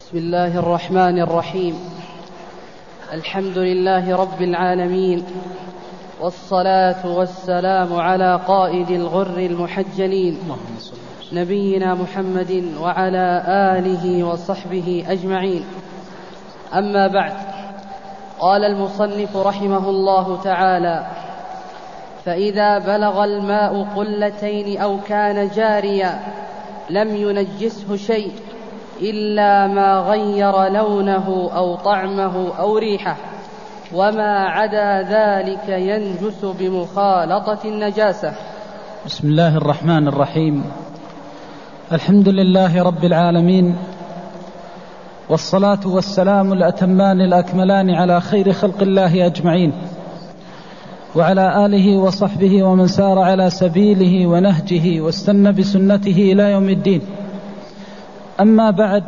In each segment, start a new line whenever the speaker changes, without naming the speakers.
بسم الله الرحمن الرحيم. الحمد لله رب العالمين، والصلاة والسلام على قائد الغر المحجلين نبينا محمد وعلى آله وصحبه أجمعين. أما بعد، قال المصنف رحمه الله تعالى: فإذا بلغ الماء قلتين أو كان جاريا لم ينجسه شيء إلا ما غير لونه أو طعمه أو ريحه، وما عدا ذلك ينجس بمخالطة النجاسة.
بسم الله الرحمن الرحيم. الحمد لله رب العالمين، والصلاة والسلام الأتمان الأكملان على خير خلق الله أجمعين، وعلى آله وصحبه ومن سار على سبيله ونهجه واستنى بسنته إلى يوم الدين. أما بعد،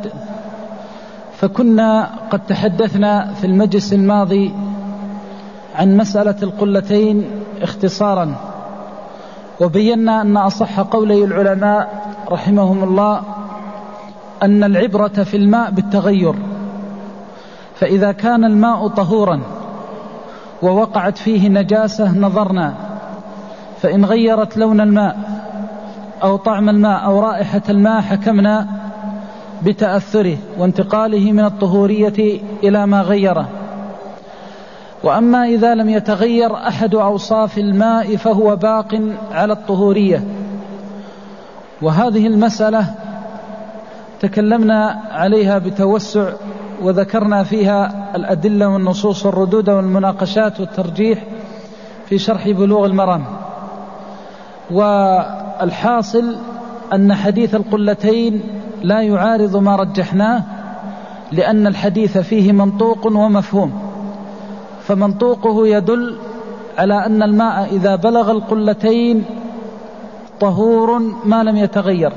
فكنا قد تحدثنا في المجلس الماضي عن مسألة القلتين اختصارا، وبينا أن أصح قولي العلماء رحمهم الله أن العبرة في الماء بالتغير، فإذا كان الماء طهورا ووقعت فيه نجاسة نظرنا، فإن غيرت لون الماء أو طعم الماء أو رائحة الماء حكمنا بتأثره وانتقاله من الطهورية إلى ما غيره. وأما إذا لم يتغير أحد أوصاف الماء فهو باق على الطهورية. وهذه المسألة تكلمنا عليها بتوسع، وذكرنا فيها الأدلة والنصوص والردود والمناقشات والترجيح في شرح بلوغ المرام. والحاصل أن حديث القلتين لا يعارض ما رجحناه، لأن الحديث فيه منطوق ومفهوم. فمنطوقه يدل على أن الماء إذا بلغ القلتين طهور ما لم يتغير،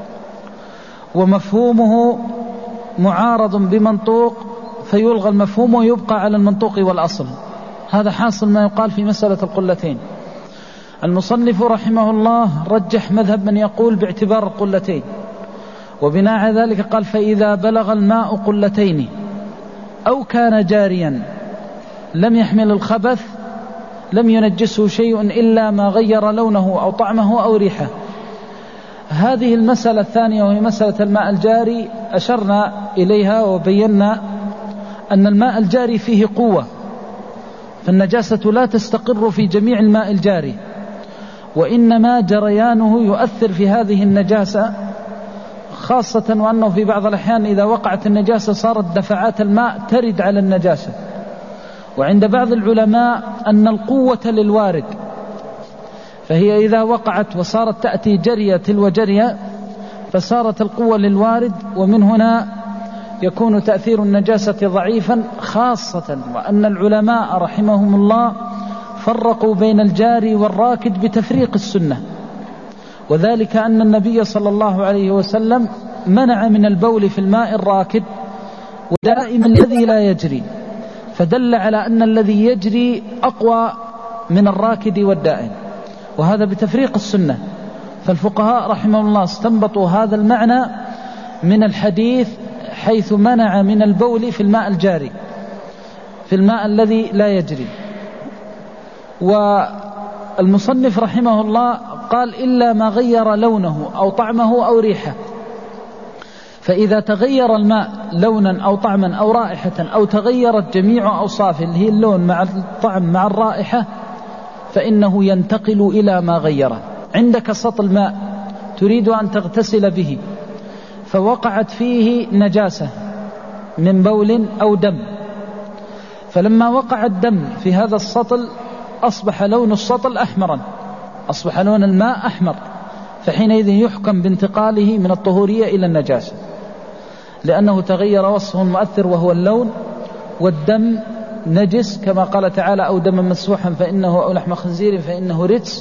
ومفهومه معارض بمنطوق فيلغى المفهوم ويبقى على المنطوق والأصل. هذا حاصل ما يقال في مسألة القلتين. المصنف رحمه الله رجح مذهب من يقول باعتبار القلتين، وبناء على ذلك قال: فإذا بلغ الماء قلتين أو كان جاريا لم يحمل الخبث لم ينجسه شيء إلا ما غير لونه أو طعمه أو ريحه. هذه المسألة الثانية وهي مسألة الماء الجاري أشرنا إليها وبينا أن الماء الجاري فيه قوة، فالنجاسة لا تستقر في جميع الماء الجاري، وإنما جريانه يؤثر في هذه النجاسة، خاصة وأنه في بعض الأحيان إذا وقعت النجاسة صارت دفعات الماء ترد على النجاسة. وعند بعض العلماء أن القوة للوارد، فهي إذا وقعت وصارت تأتي جرية تلو جرية فصارت القوة للوارد، ومن هنا يكون تأثير النجاسة ضعيفا، خاصة وأن العلماء رحمهم الله فرقوا بين الجاري والراكد بتفريق السنة، وذلك أن النبي صلى الله عليه وسلم منع من البول في الماء الراكد ودائما الذي لا يجري، فدل على أن الذي يجري أقوى من الراكد والدائم، وهذا بتفريق السنة. فالفقهاء رحمهم الله استنبطوا هذا المعنى من الحديث، حيث منع من البول في الماء الجاري، في الماء الذي لا يجري. والمصنف رحمه الله قال: إلا ما غير لونه أو طعمه أو ريحه. فإذا تغير الماء لونا أو طعما أو رائحة، أو تغيرت جميع أوصافه اللي هي اللون مع الطعم مع الرائحة، فإنه ينتقل إلى ما غيره. عندك سطل ماء تريد أن تغتسل به، فوقعت فيه نجاسة من بول أو دم، فلما وقع الدم في هذا السطل أصبح لون السطل أحمرا، أصبح لون الماء أحمر، فحينئذ يحكم بانتقاله من الطهورية إلى النجاسة، لأنه تغير وصفه المؤثر وهو اللون. والدم نجس كما قال تعالى: أو دم مسفوحا فإنه، أو لحم خنزير فإنه رجس.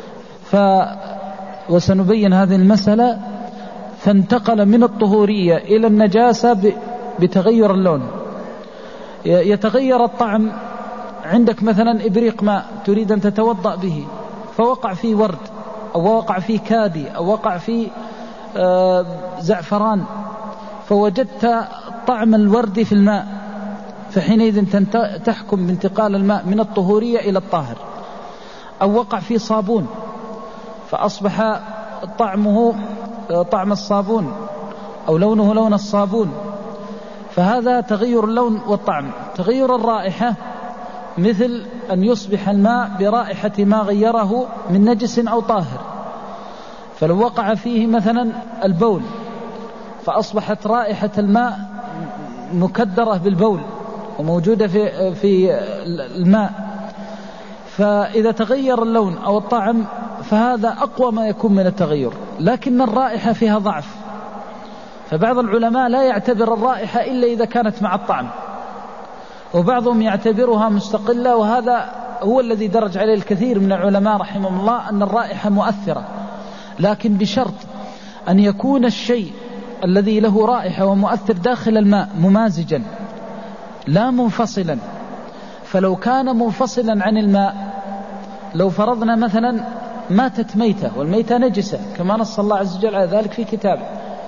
وسنبين هذه المسألة. فانتقل من الطهورية إلى النجاسة بتغير اللون. يتغير الطعم، عندك مثلا إبريق ماء تريد أن تتوضأ به، فوقع فيه ورد أو وقع فيه كادي أو وقع فيه زعفران، فوجدت طعم الورد في الماء، فحينئذ تحكم بانتقال الماء من الطهورية إلى الطاهر. أو وقع في صابون فأصبح طعمه طعم الصابون أو لونه لون الصابون، فهذا تغير اللون والطعم. تغير الرائحة مثل أن يصبح الماء برائحة ما غيره من نجس أو طاهر. فلو وقع فيه مثلا البول فأصبحت رائحة الماء مكدرة بالبول وموجودة في الماء، فإذا تغير اللون أو الطعم فهذا أقوى ما يكون من التغير، لكن الرائحة فيها ضعف. فبعض العلماء لا يعتبر الرائحة إلا إذا كانت مع الطعم، وبعضهم يعتبرها مستقلة، وهذا هو الذي درج عليه الكثير من العلماء رحمهم الله، أن الرائحة مؤثرة، لكن بشرط أن يكون الشيء الذي له رائحة ومؤثر داخل الماء ممازجا لا منفصلا. فلو كان منفصلا عن الماء، لو فرضنا مثلا ماتت ميتة والميتة نجسة كما نص الله عز وجل على ذلك في كتابه،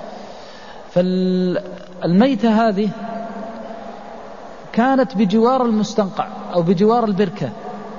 فالميتة هذه كانت بجوار المستنقع أو بجوار البركة،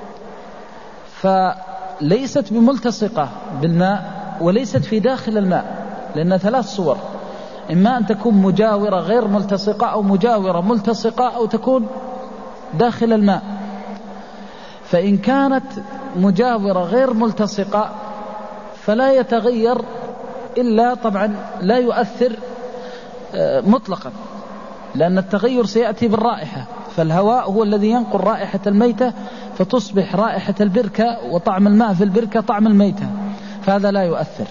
فليست بملتصقة بالماء وليست في داخل الماء، لأن ثلاث صور: إما أن تكون مجاورة غير ملتصقة، أو مجاورة ملتصقة، أو تكون داخل الماء. فإن كانت مجاورة غير ملتصقة فلا يتغير إلا، طبعا لا يؤثر مطلقا، لأن التغير سيأتي بالرائحة، فالهواء هو الذي ينقل رائحة الميتة فتصبح رائحة البركة وطعم الماء في البركة طعم الميتة، فهذا لا يؤثر،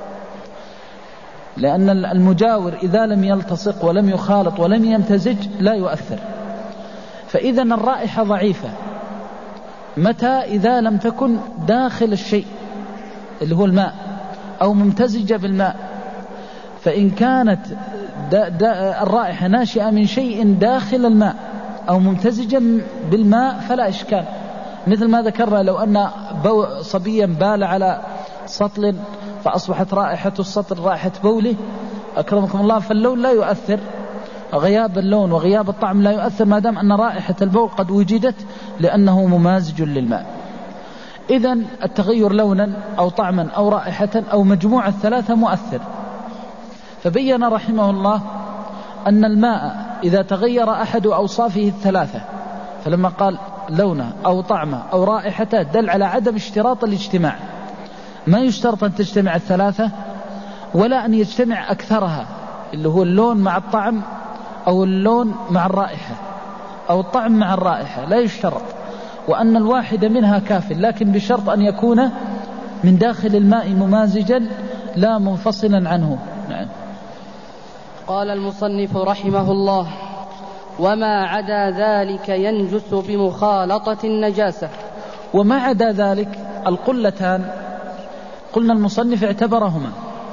لأن المجاور إذا لم يلتصق ولم يخالط ولم يمتزج لا يؤثر. فإذا الرائحة ضعيفة متى؟ إذا لم تكن داخل الشيء اللي هو الماء أو ممتزجة بالماء. فإن كانت الرائحة ناشئة من شيء داخل الماء أو ممتزجة بالماء فلا إشكال، مثل ما ذكرنا لو أن صبيا بال على سطل فأصبحت رائحة السطل رائحة بوله أكرمكم الله، فاللون لا يؤثر، غياب اللون وغياب الطعم لا يؤثر ما دام أن رائحة البول قد وجدت، لأنه ممازج للماء. إذن التغير لونا أو طعما أو رائحة أو مجموعة الثلاثة مؤثر. فبين رحمه الله أن الماء إذا تغير أحد أوصافه الثلاثة، فلما قال لونه أو طعمه أو رائحته دل على عدم اشتراط الاجتماع، ما يشترط أن تجتمع الثلاثة ولا أن يجتمع أكثرها، اللي هو اللون مع الطعم أو اللون مع الرائحة أو الطعم مع الرائحة، لا يشترط، وأن الواحد منها كاف، لكن بشرط أن يكون من داخل الماء ممازجا لا منفصلا عنه. نعم.
قال المصنف رحمه الله: وما عدا ذلك ينجس بمخالطة النجاسة.
وما عدا ذلك القلتان، قلنا المصنف اعتبرهما،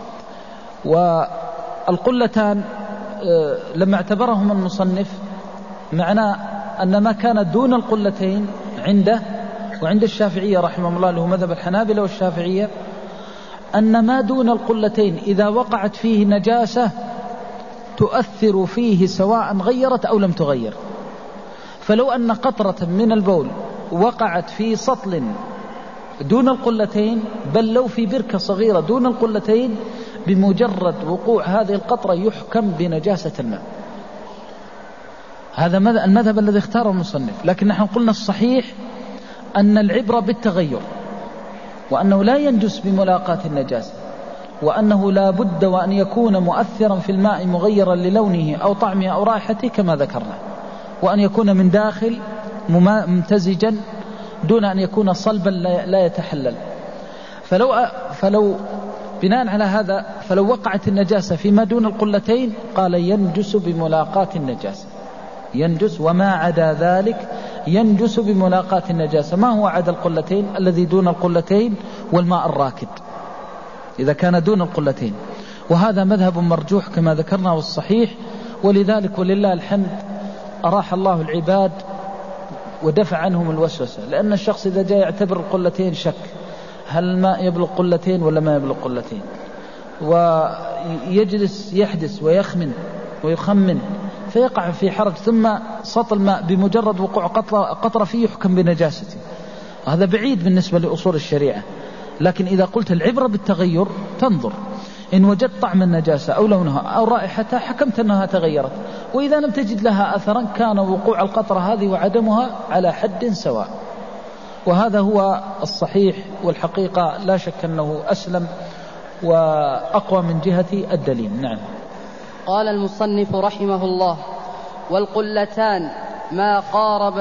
والقلتان لما اعتبرهما المصنف معناه أن ما كان دون القلتين عنده وعند الشافعية رحمه الله له مذهب الحنابلة والشافعية، أن ما دون القلتين إذا وقعت فيه نجاسة تؤثر فيه سواء غيرت أو لم تغير. فلو أن قطرة من البول وقعت في سطل دون القلتين، بل لو في بركة صغيرة دون القلتين، بمجرد وقوع هذه القطرة يحكم بنجاسة الماء. هذا المذهب الذي اختاره المصنف، لكن نحن قلنا الصحيح أن العبرة بالتغير، وأنه لا ينجس بملاقاة النجاسة، وأنه لا بد وأن يكون مؤثرا في الماء مغيرا للونه أو طعمه أو رائحته كما ذكرنا، وأن يكون من داخل ممتزجا دون أن يكون صلبا لا يتحلل. فلو بناء على هذا فلو وقعت النجاسة فيما دون القلتين قال ينجس بملاقاة النجاسة، ينجس. وما عدا ذلك ينجس بملاقاة النجاسة. ما هو عدا القلتين؟ الذي دون القلتين والماء الراكد إذا كان دون القلتين، وهذا مذهب مرجوح كما ذكرنا والصحيح. ولذلك ولله الحمد أراح الله العباد ودفع عنهم الوسوسة، لأن الشخص إذا جاء يعتبر القلتين شك هل الماء يبلغ قلتين ولا ما يبلغ قلتين، ويجلس يحدث ويخمن ويخمن فيقع في حرج، ثم سطل الماء بمجرد وقوع قطرة فيه يحكم بنجاسته، هذا بعيد بالنسبة لأصول الشريعة. لكن إذا قلت العبرة بالتغير، تنظر إن وجدت طعم النجاسة أو لونها أو رائحتها حكمت أنها تغيرت، وإذا لم تجد لها أثرا كان وقوع القطرة هذه وعدمها على حد سواء. وهذا هو الصحيح، والحقيقة لا شك أنه أسلم وأقوى من جهة الدليل. نعم.
قال المصنف رحمه الله: والقلتان ما قارب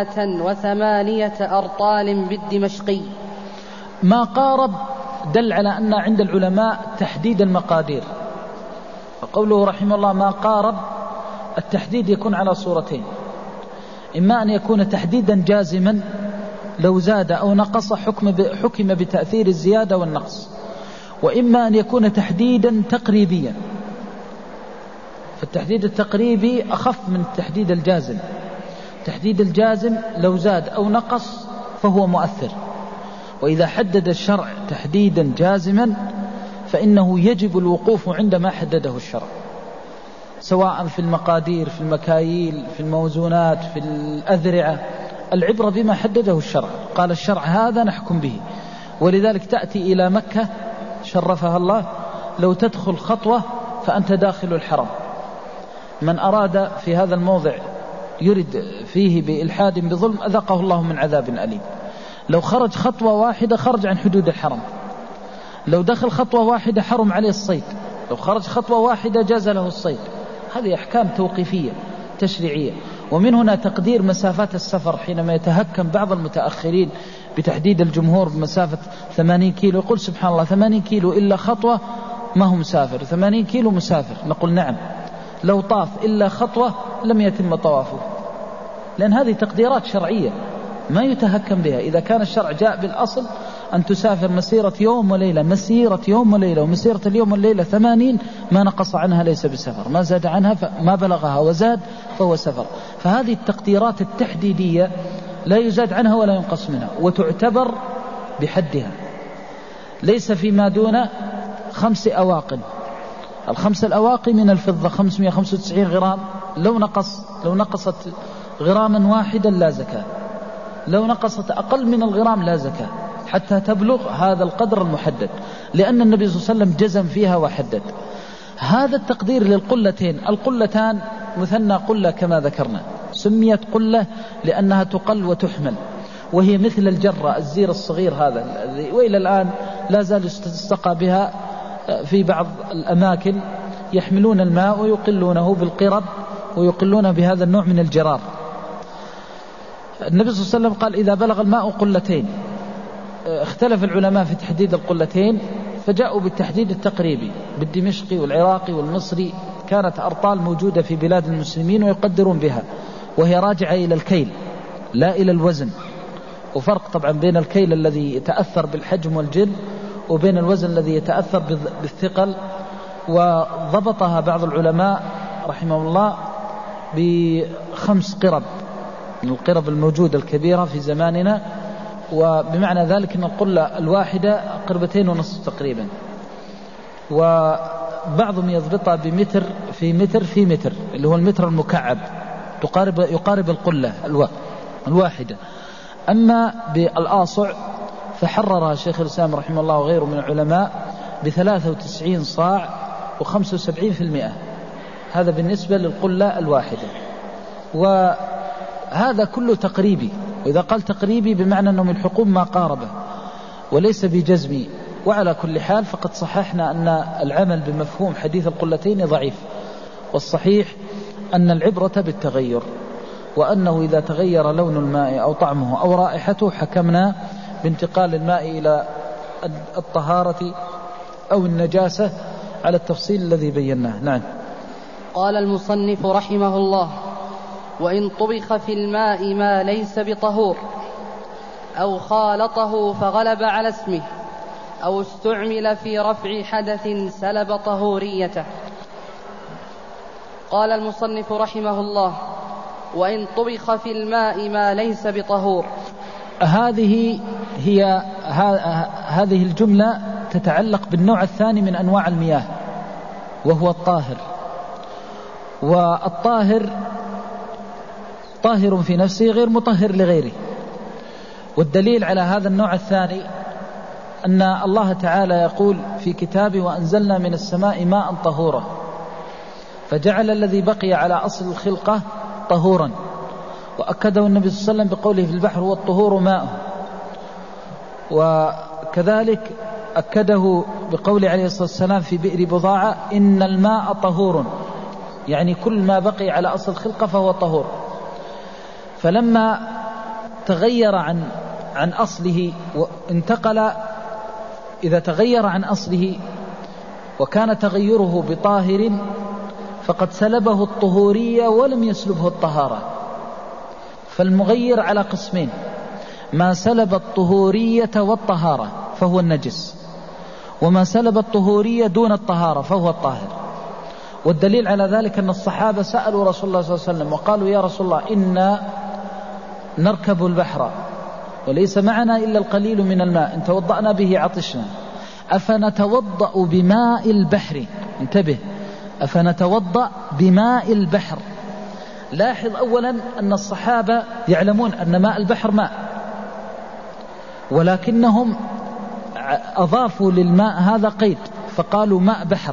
108 أرطال بالدمشقي.
ما قارب دل على أن عند العلماء تحديد المقادير، فقوله رحمه الله ما قارب، التحديد يكون على صورتين: إما أن يكون تحديدا جازما لو زاد أو نقص حكم بتأثير الزيادة والنقص، وإما أن يكون تحديدا تقريبيا، فالتحديد التقريبي أخف من التحديد الجازم. التحديد الجازم لو زاد أو نقص فهو مؤثر، وإذا حدد الشرع تحديدا جازما فإنه يجب الوقوف عندما حدده الشرع، سواء في المقادير، في المكاييل، في الموزونات، في الأذرعة. العبرة بما حدده الشرع، قال الشرع هذا نحكم به. ولذلك تأتي إلى مكة شرفها الله، لو تدخل خطوة فأنت داخل الحرم. من أراد في هذا الموضع يرد فيه بإلحاد بظلم أذقه الله من عذاب أليم. لو خرج خطوة واحدة خرج عن حدود الحرم، لو دخل خطوة واحدة حرم عليه الصيد، لو خرج خطوة واحدة جاز له الصيد. هذه أحكام توقيفية تشريعية. ومن هنا تقدير مسافات السفر، حينما يتهكم بعض المتأخرين بتحديد الجمهور بمسافة 80 كيلو، يقول سبحان الله 80 كيلو إلا خطوة ما هو مسافر، 80 كيلو مسافر. نقول نعم، لو طاف إلا خطوة لم يتم طوافه، لأن هذه تقديرات شرعية ما يتهكم بها. إذا كان الشرع جاء بالأصل أن تسافر مسيرة يوم وليلة، مسيرة يوم وليلة، ومسيرة اليوم والليلة 80، ما نقص عنها ليس بسفر، ما زاد عنها ما بلغها وزاد فهو سفر. فهذه التقديرات التحديدية لا يزاد عنها ولا ينقص منها، وتعتبر بحدها، ليس فيما دون 5 أواقٍ. ال5 الأواقي من الفضة 595 غرام، لو نقصت غراما واحدا لا زكاة، لو نقصت أقل من الغرام لا زكاة، حتى تبلغ هذا القدر المحدد، لأن النبي صلى الله عليه وسلم جزم فيها وحدد. هذا التقدير للقلتين. القلتان مثنى قلة كما ذكرنا، سميت قلة لأنها تقل وتحمل، وهي مثل الجرة، الزير الصغير هذا، وإلى الآن لا زال يستسقى بها في بعض الأماكن، يحملون الماء ويقلونه بالقرب ويقلون بهذا النوع من الجرار. النبي صلى الله عليه وسلم قال إذا بلغ الماء قلتين. اختلف العلماء في تحديد القلتين، فجاءوا بالتحديد التقريبي. بالدمشقي والعراقي والمصري كانت أرطال موجودة في بلاد المسلمين ويقدرون بها، وهي راجعة إلى الكيل لا إلى الوزن. وفرق طبعا بين الكيل الذي يتأثر بالحجم والجل وبين الوزن الذي يتأثر بالثقل. وضبطها بعض العلماء رحمه الله ب5 قرب من القرب الموجودة الكبيرة في زماننا، وبمعنى ذلك أن القلة الواحدة 2.5 تقريبا، وبعضهم يضبطها بمتر في متر في متر، اللي هو المتر المكعب، يقارب القلة الواحدة. أما بالآصع فحررها شيخ الإسلام رحمه الله وغيره من العلماء ب93 صاع و75%. هذا بالنسبة للقلة الواحدة، وهذا كله تقريبي. وإذا قال تقريبي بمعنى أنه من حكم ما قاربه وليس بجزمي. وعلى كل حال فقد صححنا أن العمل بمفهوم حديث القلتين ضعيف، والصحيح أن العبرة بالتغير، وأنه إذا تغير لون الماء أو طعمه أو رائحته حكمنا بانتقال الماء إلى الطهارة أو النجاسة على التفصيل الذي بيناه. نعم.
قال المصنف رحمه الله: وإن طبخ في الماء ما ليس بطهور، أو خالطه فغلب على اسمه، أو استعمل في رفع حدث سلب طهوريته. قال المصنف رحمه الله: وإن طبخ في الماء ما ليس بطهور.
هذه الجملة تتعلق بالنوع الثاني من أنواع المياه، وهو الطاهر. والطاهر طاهر في نفسه غير مطهر لغيره. والدليل على هذا النوع الثاني أن الله تعالى يقول في كتابه: وأنزلنا من السماء ماء طهورا، فجعل الذي بقي على أصل الخلقة طهورا. وأكده النبي صلى الله عليه وسلم بقوله: في البحر هو الطهور ماءه. وكذلك أكده بقوله عليه الصلاة والسلام في بئر بضاعة: إن الماء طهور، يعني كل ما بقي على أصل الخلقة فهو طهور. فلما تغير عن أصله وانتقل، إذا تغير عن أصله وكان تغيره بطاهر فقد سلبه الطهورية ولم يسلبه الطهارة. فالمغير على قسمين: ما سلب الطهورية والطهارة فهو النجس، وما سلب الطهورية دون الطهارة فهو الطاهر. والدليل على ذلك أن الصحابة سألوا رسول الله صلى الله عليه وسلم وقالوا: يا رسول الله، إنا نركب البحر وليس معنا إلا القليل من الماء، إن توضأنا به عطشنا، أفنتوضأ بماء البحر؟ انتبه، أفنتوضأ بماء البحر. لاحظ أولا أن الصحابة يعلمون أن ماء البحر ماء، ولكنهم أضافوا للماء هذا قيد فقالوا ماء بحر.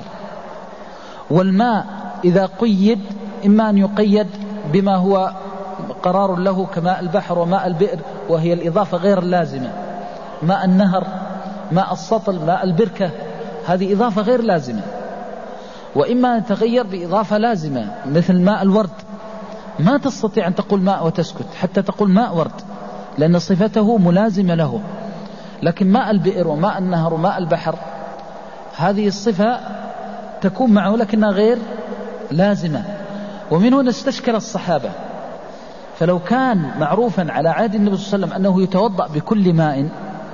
والماء إذا قيد إما أن يقيد بما هو قرار له كماء البحر وماء البئر، وهي الإضافة غير اللازمة، ماء النهر، ماء السطل، ماء البركة، هذه إضافة غير لازمة. وإما أن تغير بإضافة لازمة مثل ماء الورد، ما تستطيع أن تقول ماء وتسكت حتى تقول ماء ورد، لأن صفته ملازمة له. لكن ماء البئر وماء النهر وماء البحر هذه الصفة تكون معه لكنها غير لازمة. ومن هنا استشكل الصحابة. فلو كان معروفا على عهد النبي صلى الله عليه وسلم أنه يتوضأ بكل ماء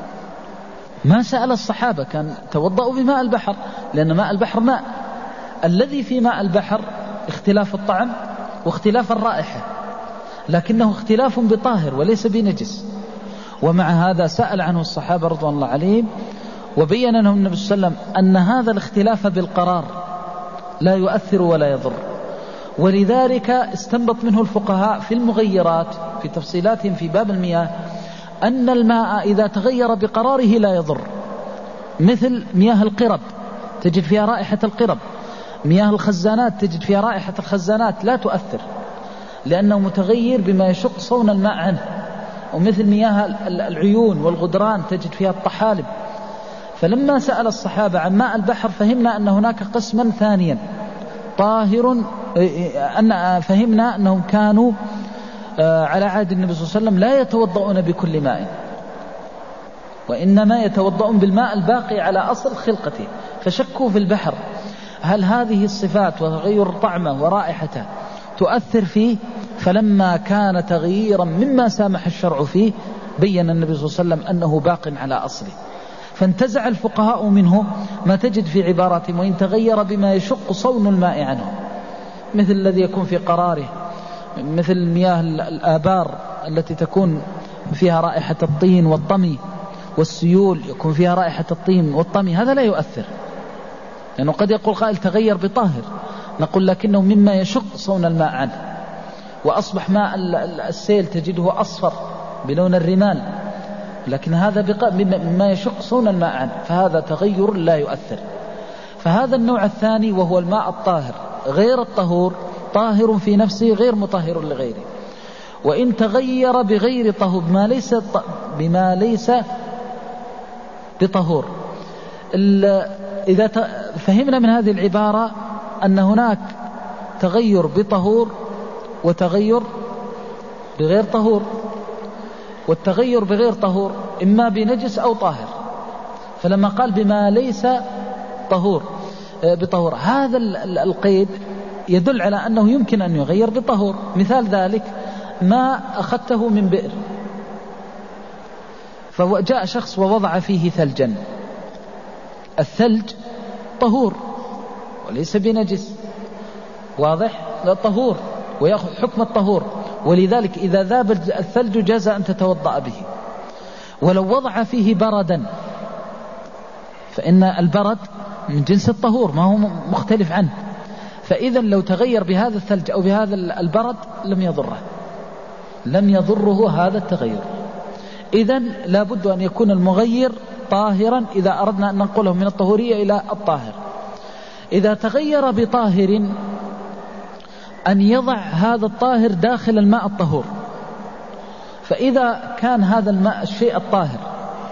ما سأل الصحابة، كان توضأوا بماء البحر، لأن ماء البحر ماء. الذي في ماء البحر اختلاف الطعم واختلاف الرائحة، لكنه اختلاف بطاهر وليس بنجس. ومع هذا سأل عنه الصحابة رضوان الله عليهم، وبين لهم النبي صلى الله عليه وسلم أن هذا الاختلاف بالقرار لا يؤثر ولا يضر. ولذلك استنبط منه الفقهاء في المغيرات في تفصيلاتهم في باب المياه أن الماء إذا تغير بقراره لا يضر، مثل مياه القرب تجد فيها رائحة القرب، مياه الخزانات تجد فيها رائحة الخزانات لا تؤثر لأنه متغير بما يشق صون الماء عنه. ومثل مياه العيون والغدران تجد فيها الطحالب. فلما سأل الصحابة عن ماء البحر فهمنا أن هناك قسما ثانيا طاهر، فهمنا أنهم كانوا على عهد النبي صلى الله عليه وسلم لا يتوضؤون بكل ماء، وإنما يتوضؤون بالماء الباقي على أصل خلقته. فشكوا في البحر هل هذه الصفات وتغير طعمه ورائحته تؤثر فيه؟ فلما كان تغييرا مما سامح الشرع فيه بين النبي صلى الله عليه وسلم أنه باق على أصله. فانتزع الفقهاء منه ما تجد في عباراتهم: وإن تغير بما يشق صون الماء عنه، مثل الذي يكون في قراره، مثل مياه الآبار التي تكون فيها رائحة الطين والطمي، والسيول يكون فيها رائحة الطين والطمي، هذا لا يؤثر. لأنه قد يقول قائل تغير بطاهر، نقول لكنه مما يشق صون الماء عنه، وأصبح ماء السيل تجده أصفر بلون الرمال، لكن هذا مما يشق صون الماء عنه، فهذا تغير لا يؤثر. فهذا النوع الثاني وهو الماء الطاهر غير الطهور، طاهر في نفسه غير مطهر لغيره. وإن تغير بغير طهور بما ليس بطهور. إذا فهمنا من هذه العبارة أن هناك تغير بطهور وتغير بغير طهور، والتغير بغير طهور إما بنجس أو طاهر. فلما قال بما ليس طهور بطهور، هذا القيد يدل على أنه يمكن أن يغير بطهور. مثال ذلك ما أخذته من بئر، فجاء شخص ووضع فيه ثلجا، الثلج طهور وليس بنجس، واضح؟ لا طهور ويأخذ حكم الطهور، ولذلك إذا ذاب الثلج جاز أن تتوضأ به. ولو وضع فيه بردا، فإن البرد من جنس الطهور ما هو مختلف عنه، فإذا لو تغير بهذا الثلج أو بهذا البرد لم يضره هذا التغير. إذن لابد أن يكون المغير طاهرا إذا أردنا أن ننقله من الطهورية إلى الطاهر. إذا تغير بطاهر أن يضع هذا الطاهر داخل الماء الطهور. فإذا كان هذا الماء الشيء الطاهر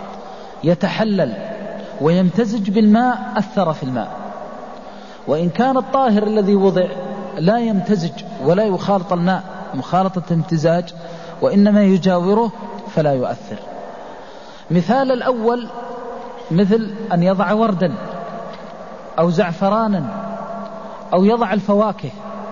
يتحلل ويمتزج بالماء أثر في الماء، وإن كان الطاهر الذي وضع لا يمتزج ولا يخالط الماء مخالطة امتزاج وإنما يجاوره فلا يؤثر. مثال الأول مثل أن يضع وردا أو زعفرانا أو يضع الفواكه،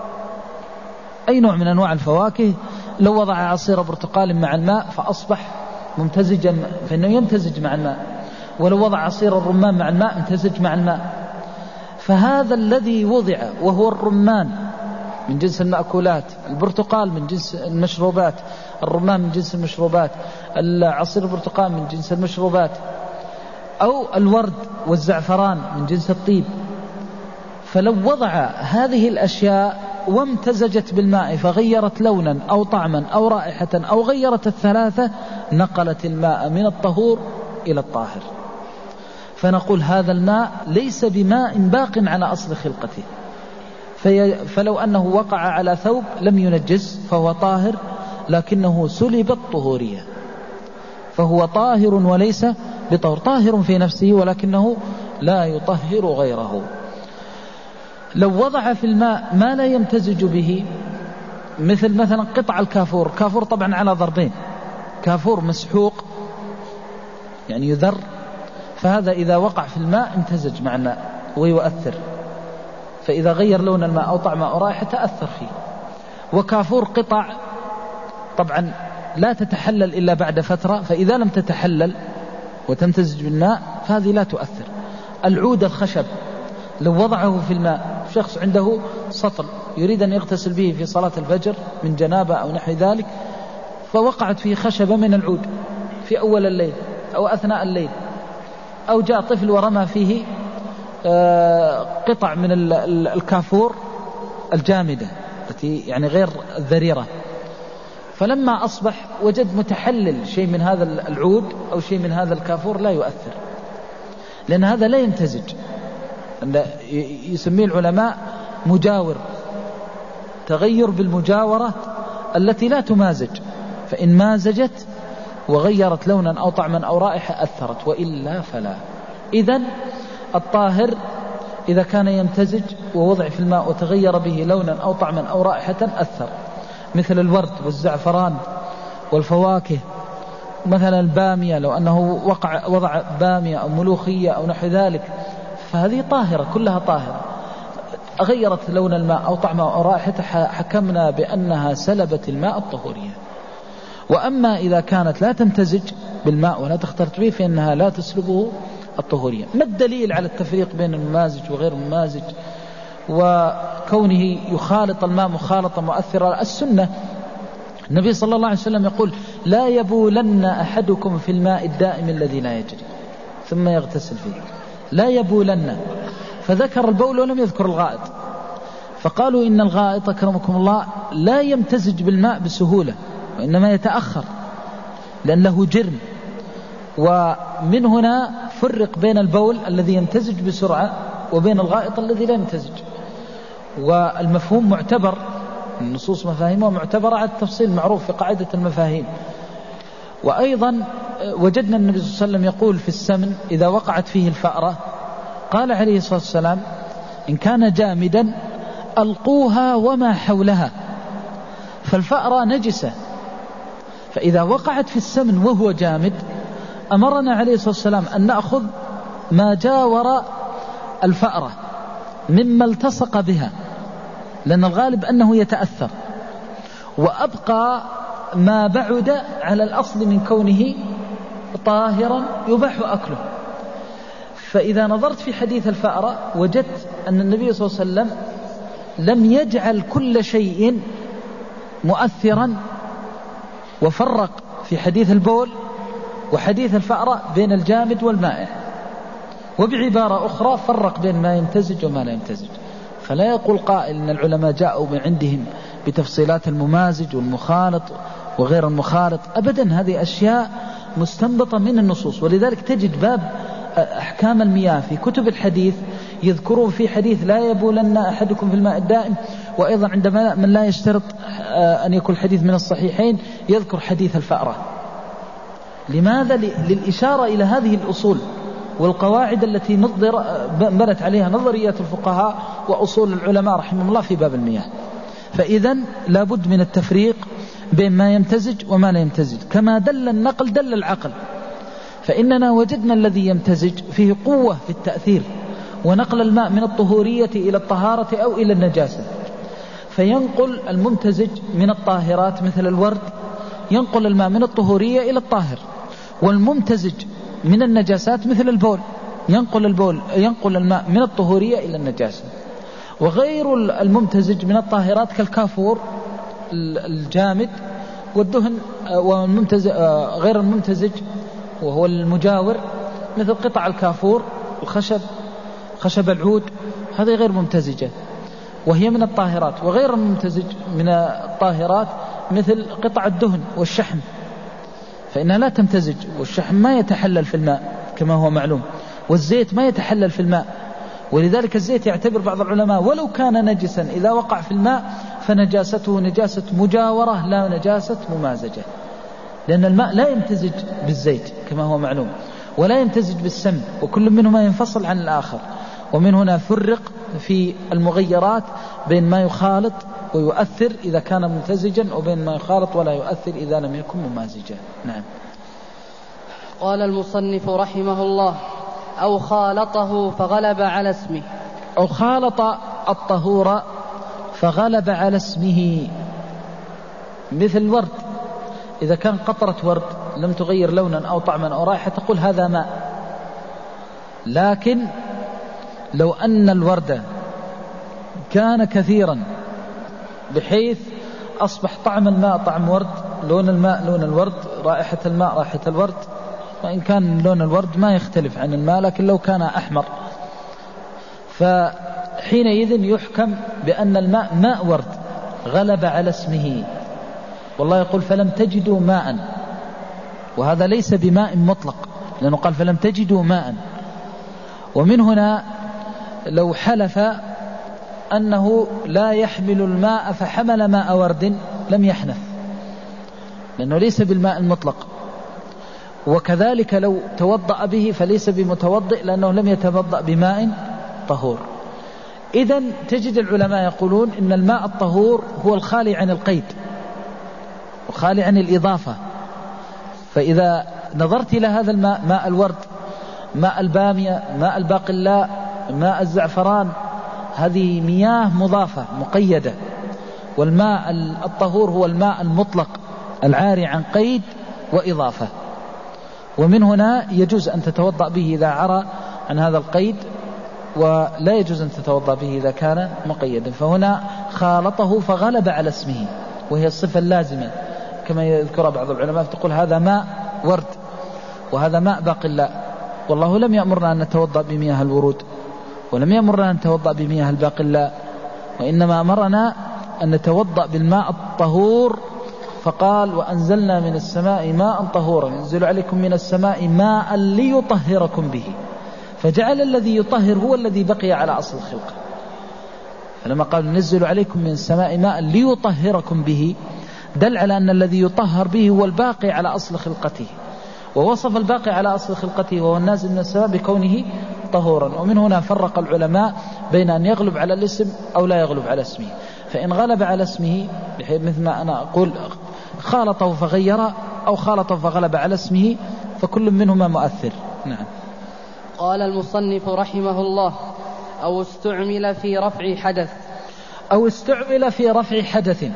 أي نوع من أنواع الفواكه، لو وضع عصير برتقال مع الماء فأصبح ممتزجا فإنه يمتزج مع الماء، ولو وضع عصير الرمان مع الماء امتزج مع الماء. فهذا الذي وضع وهو الرمان من جنس المأكولات، البرتقال من جنس المشروبات، الرمان من جنس المشروبات، العصير البرتقال من جنس المشروبات، أو الورد والزعفران من جنس الطيب، فلو وضع هذه الأشياء وامتزجت بالماء فغيرت لونا أو طعما أو رائحة أو غيرت الثلاثة نقلت الماء من الطهور إلى الطاهر. فنقول هذا الماء ليس بماء باق على أصل خلقته، فلو أنه وقع على ثوب لم ينجس فهو طاهر، لكنه سلب الطهورية، فهو طاهر وليس بطهور، طاهر في نفسه ولكنه لا يطهر غيره. لو وضع في الماء ما لا يمتزج به مثلا قطع الكافور، كافور طبعا على ضربين، كافور مسحوق يعني يذر، فهذا إذا وقع في الماء امتزج مع الماء ويؤثر، فإذا غير لون الماء أو طعمه أو رائحة تأثر فيه. وكافور قطع طبعا لا تتحلل إلا بعد فترة، فإذا لم تتحلل وتمتزج بالماء فهذه لا تؤثر. العود الخشب لو وضعه في الماء، شخص عنده سطل يريد أن يغتسل به في صلاة الفجر من جنابة أو نحو ذلك، فوقعت فيه خشبة من العود في أول الليل أو أثناء الليل، أو جاء طفل ورمى فيه قطع من الكافور الجامدة التي يعني غير الذريرة، فلما أصبح وجد متحلل شيء من هذا العود أو شيء من هذا الكافور لا يؤثر، لأن هذا لا يمتزج، يسميه العلماء مجاور، تغير بالمجاورة التي لا تمازج، فإن مازجت وغيرت لونا أو طعما أو رائحة أثرت، وإلا فلا. إذن الطاهر إذا كان يمتزج ووضع في الماء وتغير به لونا أو طعما أو رائحة أثر، مثل الورد والزعفران والفواكه، مثلا البامية لو أنه وضع بامية أو ملوخية أو نحو ذلك، فهذه طاهرة كلها طاهرة، غيرت لون الماء أو طعمه أو رائحته حكمنا بأنها سلبت الماء الطهورية. وأما إذا كانت لا تمتزج بالماء ولا تختلط به فإنها لا تسلبه الطهورية. ما الدليل على التفريق بين الممازج وغير الممازج وكونه يخالط الماء مخالطة مؤثرة؟ السنة، النبي صلى الله عليه وسلم يقول لا يبولن أحدكم في الماء الدائم الذي لا يجري ثم يغتسل فيه، لا يبولن، فذكر البول ولم يذكر الغائط، فقالوا إن الغائط أكرمكم الله لا يمتزج بالماء بسهولة وإنما يتأخر لأن له جرم، ومن هنا فرق بين البول الذي يمتزج بسرعة وبين الغائط الذي لا يمتزج. والمفهوم معتبر، النصوص مفاهيمها معتبرة على التفصيل معروف في قاعدة المفاهيم. وأيضا وجدنا النبي صلى الله عليه وسلم يقول في السمن إذا وقعت فيه الفأرة، قال عليه الصلاة والسلام إن كان جامدا ألقوها وما حولها، فالفأرة نجسة، فإذا وقعت في السمن وهو جامد أمرنا عليه الصلاة والسلام أن نأخذ ما جاور الفأرة مما التصق بها، لأن الغالب أنه يتأثر، وأبقى ما بعد على الأصل من كونه طاهرا يباح أكله. فإذا نظرت في حديث الفأرة وجدت أن النبي صلى الله عليه وسلم لم يجعل كل شيء مؤثرا، وفرق في حديث البول وحديث الفأرة بين الجامد والمائع، وبعبارة أخرى فرق بين ما يمتزج وما لا يمتزج، فلا يقول قائل إن العلماء جاءوا من عندهم بتفصيلات الممازج والمخالط وغير المخالط، أبدا، هذه أشياء مستنبطة من النصوص. ولذلك تجد باب أحكام المياه في كتب الحديث يذكرون في حديث لا يبولن أحدكم في الماء الدائم، وأيضا عندما من لا يشترط أن يكون الحديث من الصحيحين يذكر حديث الفأرة. لماذا؟ للإشارة إلى هذه الأصول والقواعد التي بنت عليها نظريات الفقهاء وأصول العلماء رحمهم الله في باب المياه. فإذن لابد من التفريق بين ما يمتزج وما لا يمتزج، كما دل النقل دل العقل. فإننا وجدنا الذي يمتزج فيه قوة في التأثير، ونقل الماء من الطهورية إلى الطهارة أو إلى النجاسة، فينقل الممتزج من الطاهرات مثل الورد، ينقل الماء من الطهورية إلى الطاهر. والممتزج من النجاسات مثل البول، ينقل الماء من الطهورية إلى النجاسة. وغير الممتزج من الطاهرات كالكافور الجامد والدهن، غير الممتزج وهو المجاور مثل قطع الكافور الخشب، خشب العود، هذه غير ممتزجة وهي من الطاهرات. وغير الممتزج من الطاهرات مثل قطع الدهن والشحم، فإنها لا تمتزج، والشحم ما يتحلل في الماء كما هو معلوم، والزيت ما يتحلل في الماء. ولذلك الزيت يعتبر بعض العلماء ولو كان نجسا إذا وقع في الماء فنجاسته نجاسة مجاورة لا نجاسة ممازجة، لأن الماء لا يمتزج بالزيت كما هو معلوم، ولا يمتزج بالسم، وكل منهما ينفصل عن الآخر. ومن هنا فرق في المغيرات بين ما يخالط ويؤثر إذا كان ممتزجا، وبين ما يخالط ولا يؤثر إذا لم يكن ممازجا. نعم.
قال المصنف رحمه الله: أو خالطه فغلب على اسمه.
أو خالط الطهور فغلب على اسمه، مثل الورد، إذا كان قطرة ورد لم تغير لونا أو طعما أو رائحة تقول هذا ماء. لكن لو أن الورد كان كثيرا بحيث أصبح طعم الماء طعم ورد، لون الماء لون الورد، رائحة الماء رائحة الورد، وإن كان لون الورد ما يختلف عن الماء، لكن لو كان أحمر فحينئذ يحكم بأن الماء ماء ورد غلب على اسمه. والله يقول فلم تجدوا ماء، وهذا ليس بماء مطلق، لأنه قال فلم تجدوا ماء. ومن هنا لو حلف أنه لا يحمل الماء فحمل ماء ورد لم يحنث، لأنه ليس بالماء المطلق. وكذلك لو توضأ به فليس بمتوضئ، لأنه لم يتوضأ بماء طهور. إذن تجد العلماء يقولون إن الماء الطهور هو الخالي عن القيد وخالي عن الإضافة. فإذا نظرت إلى هذا الماء، ماء الورد، ماء البامية، ماء الباقلاء، ماء الزعفران، هذه مياه مضافة مقيدة. والماء الطهور هو الماء المطلق العاري عن قيد وإضافة. ومن هنا يجوز أن تتوضأ به إذا عرى عن هذا القيد، ولا يجوز أن تتوضأ به إذا كان مقيدا. فهنا خالطه فغلب على اسمه، وهي الصفة اللازمة كما يذكر بعض العلماء، تقول هذا ماء ورد وهذا ماء باقلاء. والله لم يأمرنا أن نتوضأ بمياه الورود، ولم يأمرنا أن نتوضأ بمياه الباقلاء، وإنما أمرنا أن نتوضأ بالماء الطهور. فقال وأنزلنا من السماء ماء طهورا ينزل عليكم من السماء ماء ليطهركم به، فجعل الذي يطهر هو الذي بقي على أصل الخلقة. فلما قال ننزل عليكم من السماء ماء ليطهركم به دل على أن الذي يطهر به هو الباقي على أصل خلقته، ووصف الباقي على أصل خلقته وهو النازل من السماء بكونه طهورا. ومن هنا فرق العلماء بين أن يغلب على الاسم أو لا يغلب على اسمه. فإن غلب على اسمه مثل ما أنا أقول خالطه فغير، أو خالطه فغلب على اسمه، فكل منهما مؤثر. نعم.
قال المصنف رحمه الله: أو استعمل في رفع حدث.
أو استعمل في رفع حدث،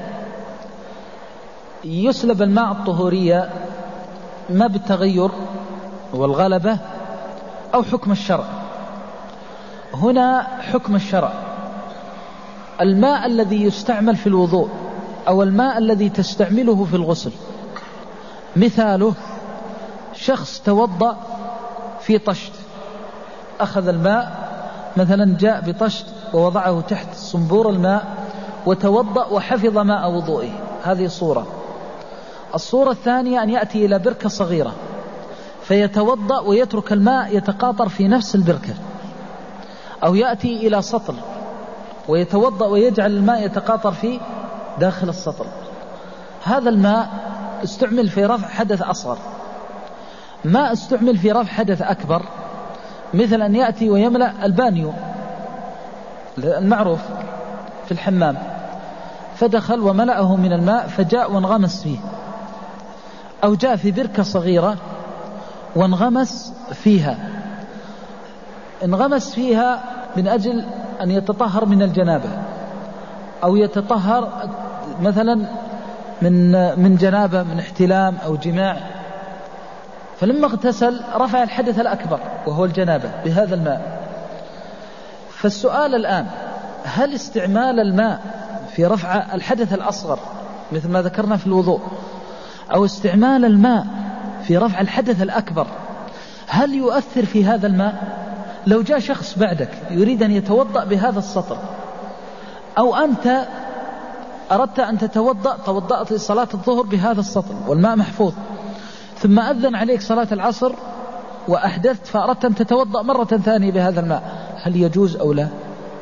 يسلب الماء الطهورية ما بالتغير والغلبة أو حكم الشرع. هنا حكم الشرع: الماء الذي يستعمل في الوضوء أو الماء الذي تستعمله في الغسل، مثاله شخص توضأ في طشت، أخذ الماء مثلا جاء بطشت ووضعه تحت صنبور الماء وتوضأ وحفظ ماء وضوئه. هذه صورة. الصورة الثانية أن يأتي إلى بركة صغيرة فيتوضأ ويترك الماء يتقاطر في نفس البركة، أو يأتي إلى سطل ويتوضأ ويجعل الماء يتقاطر في داخل السطل. هذا الماء استعمل في رفع حدث أصغر. ما استعمل في رفع حدث أكبر، مثل أن يأتي ويملأ البانيو المعروف في الحمام، فدخل وملأه من الماء فجاء وانغمس فيه، أو جاء في بركة صغيرة وانغمس فيها. انغمس فيها من أجل أن يتطهر من الجنابة، أو يتطهر مثلا من جنابة، من احتلام أو جماع، فلما اغتسل رفع الحدث الأكبر وهو الجنابة بهذا الماء. فالسؤال الآن، هل استعمال الماء في رفع الحدث الأصغر مثل ما ذكرنا في الوضوء، أو استعمال الماء في رفع الحدث الأكبر، هل يؤثر في هذا الماء؟ لو جاء شخص بعدك يريد أن يتوضأ بهذا السطر، أو أنت أردت أن تتوضأ، توضأت لصلاة الظهر بهذا السطر والماء محفوظ، ثم أذن عليك صلاة العصر وأحدثت فأردت أن تتوضأ مرة ثانية بهذا الماء، هل يجوز أو لا؟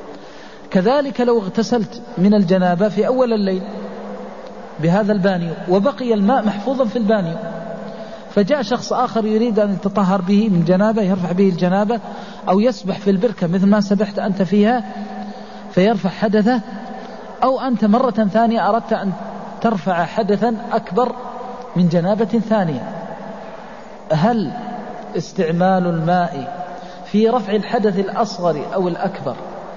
كذلك لو اغتسلت من الجنابة في أول الليل بهذا البانيو وبقي الماء محفوظا في البانيو، فجاء شخص آخر يريد أن يتطهر به من جنابة، يرفع به الجنابة، أو يسبح في البركة مثل ما سبحت أنت فيها فيرفع حدثه، أو أنت مرة ثانية أردت أن ترفع حدثا أكبر من جنابة ثانية، هل استعمال الماء في رفع الحدث الأصغر أو الأكبر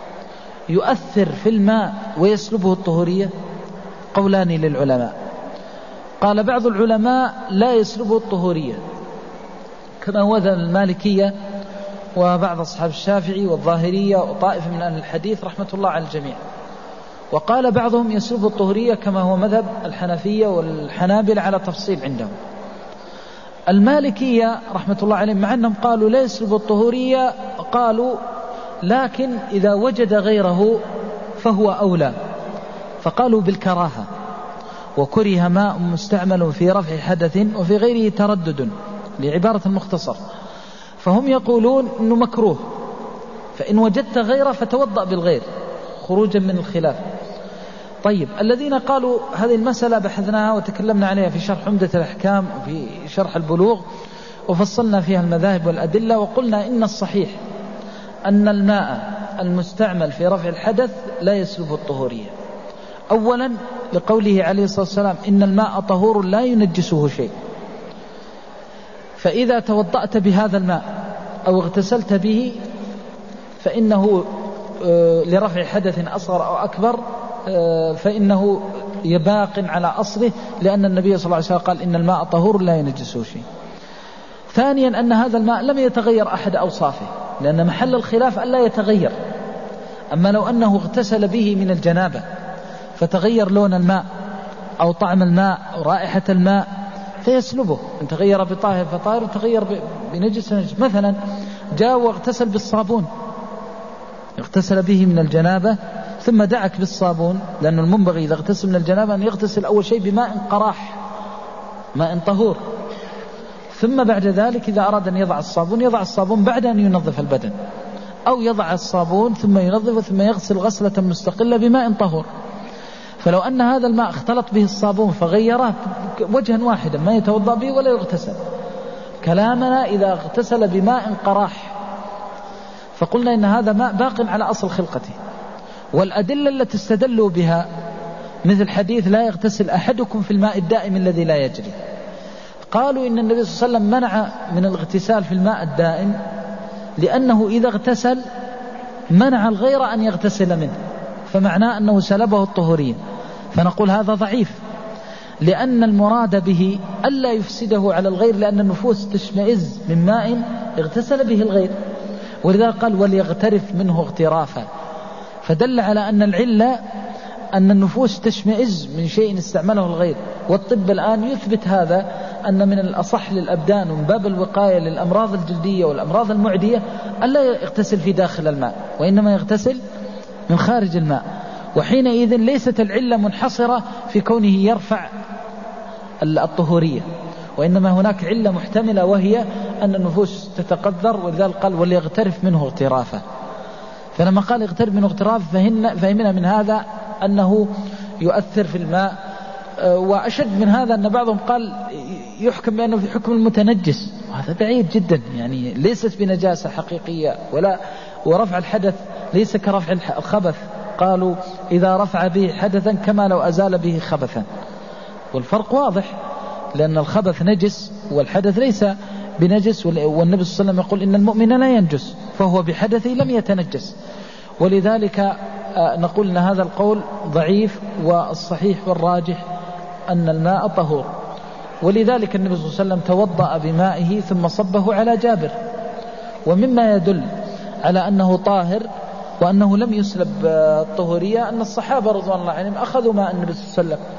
يؤثر في الماء ويسلبه الطهورية؟ قولان للعلماء. قال بعض العلماء لا يسلبه الطهورية، كما هو ذا المالكية وبعض أصحاب الشافعي والظاهرية وطائفة من أهل الحديث رحمة الله على الجميع. وقال بعضهم يسلبه الطهورية كما هو مذهب الحنفية والحنابل على تفصيل عندهم. المالكية رحمة الله عليهم مع أنهم قالوا لا يسلبه الطهورية، قالوا لكن إذا وجد غيره فهو أولى، فقالوا بالكراهة، وكره ماء مستعمل في رفع حدث وفي غيره تردد لعبارة المختصر، فهم يقولون إنه مكروه، فإن وجدت غيره فتوضأ بالغير خروجا من الخلاف. طيب، الذين قالوا هذه المسألة بحثناها وتكلمنا عليها في شرح عمدة الأحكام وفي شرح البلوغ، وفصلنا فيها المذاهب والأدلة، وقلنا إن الصحيح أن الماء المستعمل في رفع الحدث لا يسلبه الطهورية. أولا لقوله عليه الصلاة والسلام إن الماء طهور لا ينجسه شيء، فإذا توضأت بهذا الماء أو اغتسلت به فإنه لرفع حدث أصغر أو أكبر فإنه يباق على أصله، لأن النبي صلى الله عليه وسلم قال إن الماء طهور لا ينجسه شيء. ثانيا أن هذا الماء لم يتغير أحد أوصافه، لأن محل الخلاف ألا يتغير. أما لو أنه اغتسل به من الجنابة فتغير لون الماء أو طعم الماء أو رائحة الماء فيسلبه، إن تغير بطاهر فطاهر وتغير بنجس نجس. مثلا جاء واغتسل بالصابون، اغتسل به من الجنابة ثم دعك بالصابون، لأن المنبغي إذا اغتسل من الجنابة أن يغتسل أول شيء بماء قراح، ماء طهور، ثم بعد ذلك إذا أراد أن يضع الصابون يضع الصابون بعد أن ينظف البدن، أو يضع الصابون ثم ينظف ثم يغسل غسلة مستقلة بماء طهور. فلو أن هذا الماء اختلط به الصابون فغيره وجها واحدا ما يتوضأ به ولا يغتسل. كلامنا إذا اغتسل بماء قراح، فقلنا إن هذا ماء باق على أصل خلقته. والأدلة التي استدلوا بها مثل حديث لا يغتسل أحدكم في الماء الدائم الذي لا يجري، قالوا إن النبي صلى الله عليه وسلم منع من الاغتسال في الماء الدائم لأنه إذا اغتسل منع الغير أن يغتسل منه، فمعناه أنه سلبه الطهورية. فنقول هذا ضعيف، لأن المراد به ألا يفسده على الغير، لأن النفوس تشمئز من ماء اغتسل به الغير، ولذا قال وليغترف منه اغترافا، فدل على أن العلة أن النفوس تشمئز من شيء استعمله الغير. والطب الآن يثبت هذا، أن من الأصح للأبدان ومن باب الوقاية للأمراض الجلدية والأمراض المعدية ألا يغتسل في داخل الماء، وإنما يغتسل من خارج الماء. وحينئذ ليست العلة منحصرة في كونه يرفع الطهورية، وإنما هناك علة محتملة، وهي أن النفوس تتقذر، ولذلك قال وليغترف منه اغترافا. فلما قال اغترف منه اغتراف فهمنا من هذا أنه يؤثر في الماء. وأشد من هذا أن بعضهم قال يحكم بأنه في حكم المتنجس، وهذا بعيد جدا، يعني ليست بنجاسة حقيقية ورفع الحدث ليس كرفع الخبث. قالوا إذا رفع به حدثا كما لو أزال به خبثا، والفرق واضح، لأن الخبث نجس والحدث ليس بنجس، والنبي صلى الله عليه وسلم يقول إن المؤمن لا ينجس، فهو بحدثه لم يتنجس. ولذلك نقول أن هذا القول ضعيف، والصحيح والراجح أن الماء طهور. ولذلك النبي صلى الله عليه وسلم توضأ بمائه ثم صبه على جابر. ومما يدل على أنه طاهر وأنه لم يسلب الطهورية أن الصحابة رضوان الله عنهم أخذوا ماء النبي صلى الله عليه وسلم.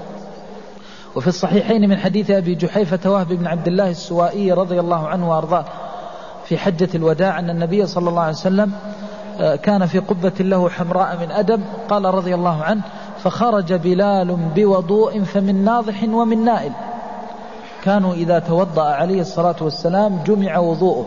وفي الصحيحين من حديث أبي جحيفة وهب بن عبد الله السوائي رضي الله عنه وأرضاه في حجة الوداع أن النبي صلى الله عليه وسلم كان في قبة له حمراء من أدم، قال رضي الله عنه فخرج بلال بوضوء فمن ناضح ومن نائل. كانوا إذا توضأ عليه الصلاة والسلام جمع وضوءه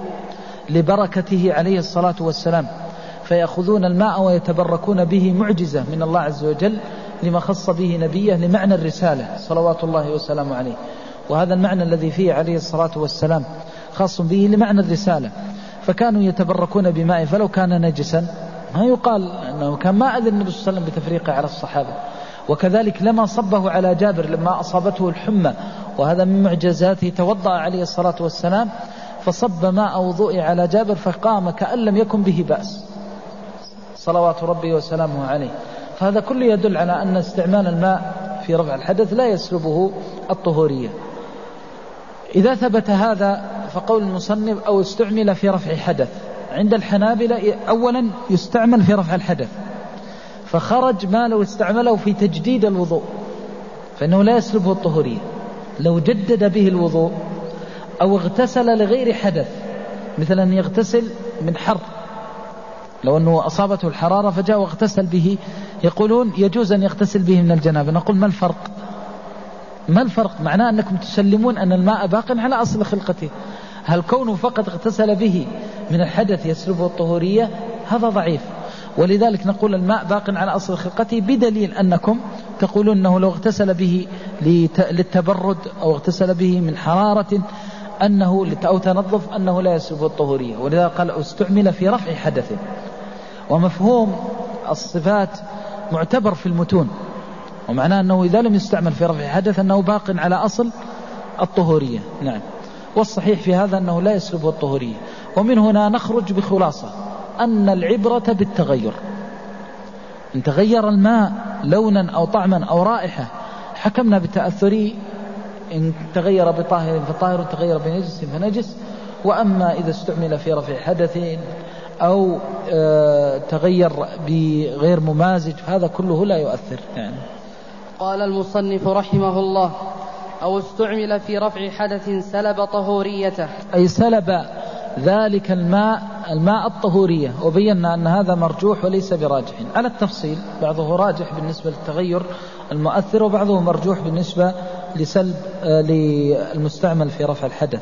لبركته عليه الصلاة والسلام، فيأخذون الماء ويتبركون به، معجزة من الله عز وجل لما خص به نبيه لمعنى الرسالة صلوات الله وسلامه عليه. وهذا المعنى الذي فيه عليه الصلاة والسلام خاص به لمعنى الرسالة. فكانوا يتبركون بماء، فلو كان نجسا ما يقال أنه كان ما أذن النبي صلى الله عليه وسلم بتفريقه على الصحابة. وكذلك لما صبه على جابر لما أصابته الحمى، وهذا من معجزاته، توضأ عليه الصلاة والسلام فصب ماء وضوء على جابر فقام كأن لم يكن به بأس صلوات ربي وسلامه عليه. فهذا كله يدل على أن استعمال الماء في رفع الحدث لا يسلبه الطهورية. إذا ثبت هذا فقول المصنف أو استعمل في رفع حدث، عند الحنابلة أولا يستعمل في رفع الحدث، فخرج ما لو استعمله في تجديد الوضوء فإنه لا يسلبه الطهورية. لو جدد به الوضوء أو اغتسل لغير حدث، مثل أن يغتسل من حر، لو أنه أصابته الحرارة فجاء واغتسل به، يقولون يجوز أن يغتسل به من الجنابة. نقول ما الفرق؟ ما الفرق؟ معناه أنكم تسلمون أن الماء باق على أصل خلقته. هل كونه فقط اغتسل به من الحدث يسلبه الطهورية؟ هذا ضعيف. ولذلك نقول الماء باق على أصل خلقته، بدليل أنكم تقولون أنه لو اغتسل به للتبرد أو اغتسل به من حرارة أنه أو تنظف أنه لا يسلبه الطهورية. ولذلك قال استعمل في رفع حدث. ومفهوم الصفات معتبر في المتون، ومعناه أنه إذا لم يستعمل في رفع حدث أنه باق على أصل الطهورية. نعم. والصحيح في هذا أنه لا يسلبه الطهورية. ومن هنا نخرج بخلاصة أن العبرة بالتغير. إن تغير الماء لونا أو طعما أو رائحة حكمنا بالتأثري، إن تغير بطاهر فطاهر، تغير بنجس فنجس. وأما إذا استعمل في رفع حدث أو تغير بغير ممازج هذا كله لا يؤثر. يعني
قال المصنف رحمه الله أو استعمل في رفع حدث سلب طهوريته،
أي سلب ذلك الماء الطهورية. وبينا أن هذا مرجوح وليس براجح على التفصيل، بعضه راجح بالنسبة للتغير المؤثر، وبعضه مرجوح بالنسبة لسلب للمستعمل في رفع الحدث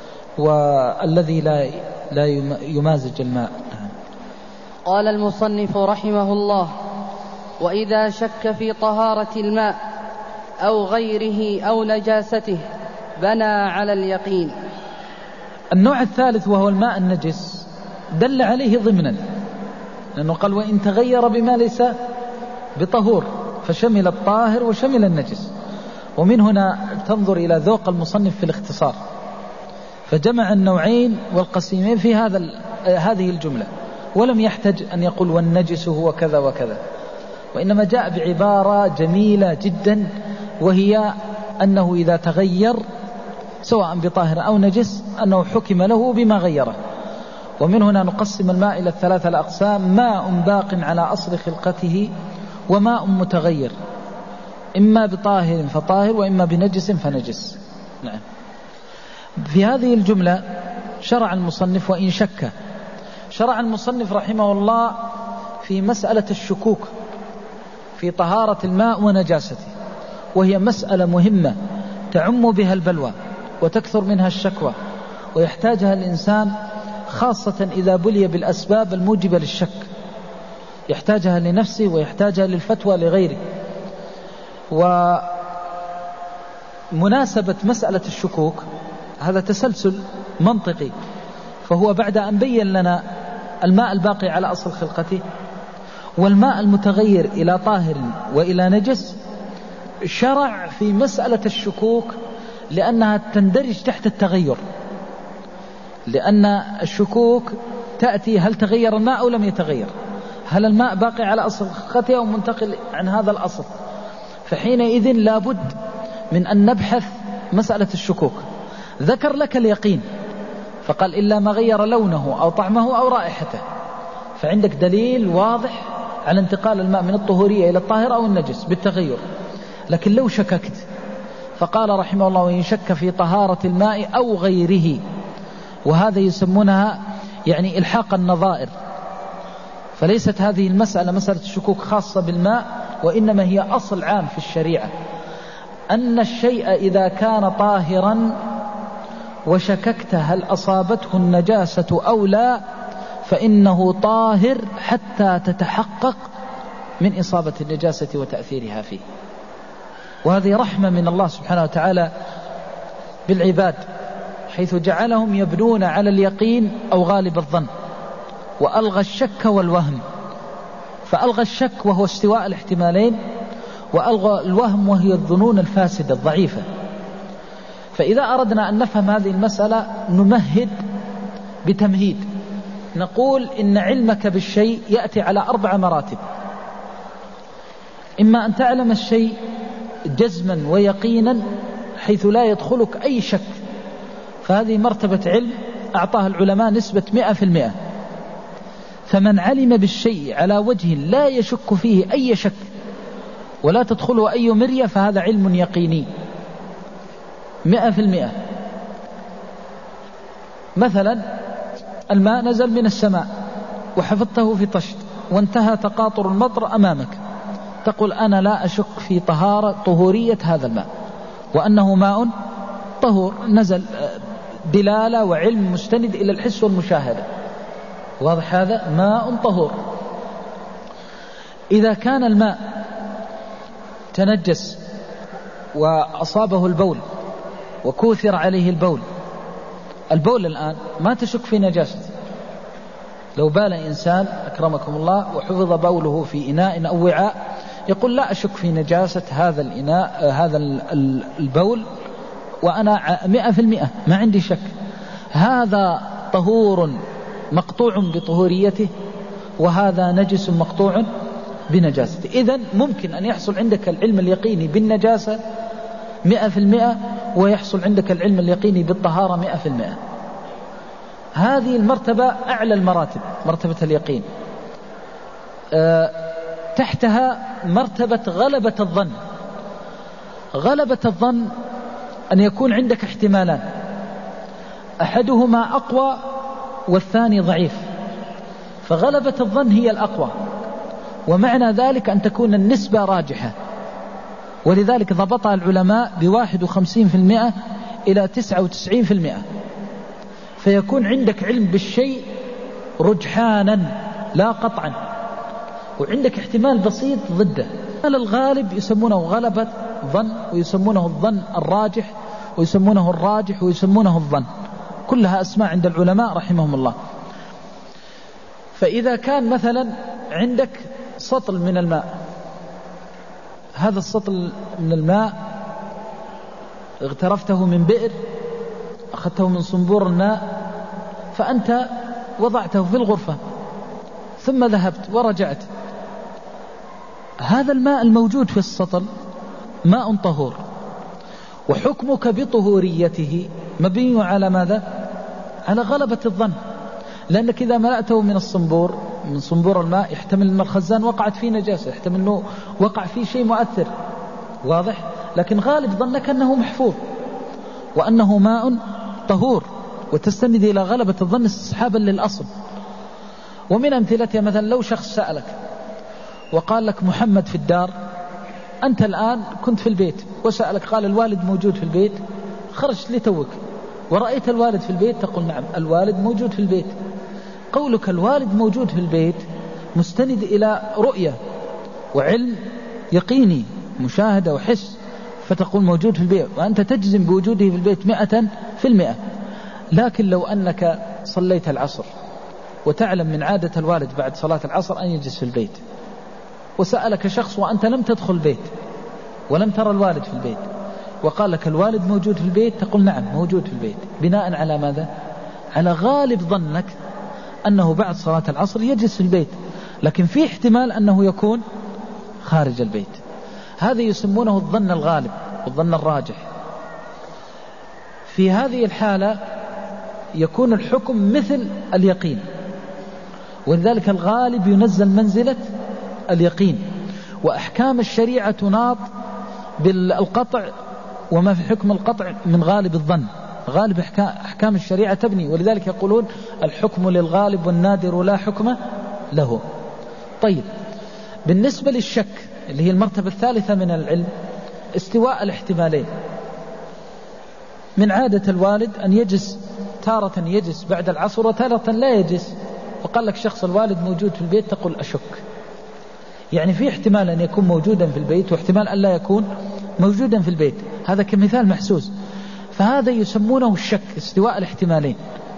والذي لا يمازج الماء.
قال المصنف رحمه الله وإذا شك في طهارة الماء أو غيره أو نجاسته بنى على اليقين.
النوع الثالث وهو الماء النجس دل عليه ضمنا، لأنه قال وإن تغير بما ليس بطهور، فشمل الطاهر وشمل النجس. ومن هنا تنظر إلى ذوق المصنف في الاختصار، فجمع النوعين والقسيمين في هذه الجملة، ولم يحتج أن يقول والنجس هو كذا وكذا، وإنما جاء بعبارة جميلة جدا، وهي أنه إذا تغير سواء بطاهر أو نجس أنه حكم له بما غيره. ومن هنا نقسم الماء إلى الثلاثة الأقسام: ماء باق على أصل خلقته، وماء متغير إما بطاهر فطاهر وإما بنجس فنجس. نعم. في هذه الجملة شرع المصنف وإن شك، شرع المصنف رحمه الله في مسألة الشكوك في طهارة الماء ونجاسته، وهي مسألة مهمة تعم بها البلوى وتكثر منها الشكوى، ويحتاجها الإنسان خاصة إذا بلي بالأسباب الموجبة للشك، يحتاجها لنفسه ويحتاجها للفتوى لغيره. ومناسبة مسألة الشكوك هذا تسلسل منطقي، فهو بعد أن بين لنا الماء الباقي على أصل خلقته والماء المتغير إلى طاهر وإلى نجس، شرع في مسألة الشكوك لأنها تندرج تحت التغير، لأن الشكوك تأتي هل تغير الماء أو لم يتغير، هل الماء باقي على أصل خلقته أو منتقل عن هذا الأصل. فحينئذ لابد من أن نبحث مسألة الشكوك. ذكر لك اليقين فقال إلا ما غير لونه أو طعمه أو رائحته، فعندك دليل واضح على انتقال الماء من الطهورية إلى الطاهر أو النجس بالتغير. لكن لو شككت فقال رحمه الله وإن شك في طهارة الماء أو غيره، وهذا يسمونها يعني إلحاق النظائر، فليست هذه المسألة مسألة الشكوك خاصة بالماء، وإنما هي أصل عام في الشريعة أن الشيء إذا كان طاهرا وشككت هل أصابته النجاسة أو لا فإنه طاهر حتى تتحقق من إصابة النجاسة وتأثيرها فيه. وهذه رحمة من الله سبحانه وتعالى بالعباد، حيث جعلهم يبنون على اليقين أو غالب الظن، وألغى الشك والوهم. فألغى الشك وهو استواء الاحتمالين، وألغى الوهم وهي الظنون الفاسدة الضعيفة. فإذا أردنا أن نفهم هذه المسألة نمهد بتمهيد، نقول إن علمك بالشيء يأتي على 4 مراتب. إما أن تعلم الشيء جزما ويقينا حيث لا يدخلك أي شك، فهذه مرتبة علم أعطاها العلماء نسبة 100%. فمن علم بالشيء على وجه لا يشك فيه أي شك ولا تدخله أي مرية فهذا علم يقيني 100%. مثلا الماء نزل من السماء وحفظته في طشت وانتهى تقاطر المطر أمامك، تقول أنا لا أشك في طهورية هذا الماء وأنه ماء طهور، نزل دلالة وعلم مستند إلى الحس والمشاهدة، واضح؟ هذا ماء طهور. إذا كان الماء تنجس وأصابه البول وكوثر عليه البول الآن ما تشك في نجاسته. لو بال إنسان أكرمكم الله وحفظ بوله في إناء أو وعاء يقول لا أشك في نجاسة هذا الإناء هذا البول وأنا 100% ما عندي شك، هذا طهور مقطوع بطهوريته وهذا نجس مقطوع بنجاسته. إذن ممكن أن يحصل عندك العلم اليقيني بالنجاسة 100% ويحصل عندك العلم اليقيني بالطهارة 100%. هذه المرتبة أعلى المراتب، مرتبة اليقين. تحتها مرتبة غلبة الظن. غلبة الظن أن يكون عندك احتمالان، أحدهما أقوى والثاني ضعيف، فغلبة الظن هي الأقوى، ومعنى ذلك أن تكون النسبة راجحة، ولذلك ضبطها العلماء 51% إلى 99%. فيكون عندك علم بالشيء رجحانا لا قطعا، وعندك احتمال بسيط ضده. الغالب يسمونه غلبة ظن، ويسمونه الظن الراجح، ويسمونه الراجح، ويسمونه الظن، كلها أسماء عند العلماء رحمهم الله. فإذا كان مثلا عندك سطل من الماء، هذا السطل من الماء اغترفته من بئر، أخذته من صنبور الماء، فأنت وضعته في الغرفة ثم ذهبت ورجعت، هذا الماء الموجود في السطل ماء طهور، وحكمك بطهوريته مبني على ماذا؟ على غلبة الظن، لأنك إذا ملأته من الصنبور، من صنبور الماء، يحتمل أن الخزان وقعت فيه نجاسة، يحتمل أنه وقع فيه شيء مؤثر، واضح؟ لكن غالب ظنك أنه محفوظ وأنه ماء طهور، وتستند إلى غلبة الظن استصحابا للأصل. ومن أمثلتها مثلا لو شخص سألك وقال لك محمد في الدار، أنت الآن كنت في البيت وسألك قال الوالد موجود في البيت، خرجت لتوك ورأيت الوالد في البيت، تقول نعم الوالد موجود في البيت. قولك الوالد موجود في البيت مستند إلى رؤية وعلم يقيني، مشاهدة وحس، فتقول موجود في البيت وأنت تجزم بوجوده في البيت 100%. لكن لو أنك صليت العصر وتعلم من عادة الوالد بعد صلاة العصر أن يجلس في البيت، وسألك شخص وأنت لم تدخل البيت ولم ترى الوالد في البيت وقال لك الوالد موجود في البيت، تقول نعم موجود في البيت، بناء على ماذا؟ على غالب ظنك أنه بعد صلاة العصر يجلس في البيت، لكن في احتمال أنه يكون خارج البيت. هذا يسمونه الظن الغالب والظن الراجح. في هذه الحالة يكون الحكم مثل اليقين، ولذلك الغالب ينزل منزلة اليقين، وأحكام الشريعة تناط بالقطع، وما في حكم القطع من غالب الظن. غالب أحكام الشريعة تبني، ولذلك يقولون الحكم للغالب والنادر لا حكم له. طيب، بالنسبة للشك اللي هي المرتبة الثالثة من العلم، استواء الاحتمالين. من عادة الوالد أن يجلس، تارة يجلس بعد العصر وتارة لا يجلس، فقال لك شخص الوالد موجود في البيت، تقول أشك، يعني في احتمال أن يكون موجودا في البيت واحتمال أن لا يكون موجودا في البيت. هذا كمثال محسوس، فهذا يسمونه الشك، استواء الاحتمالين.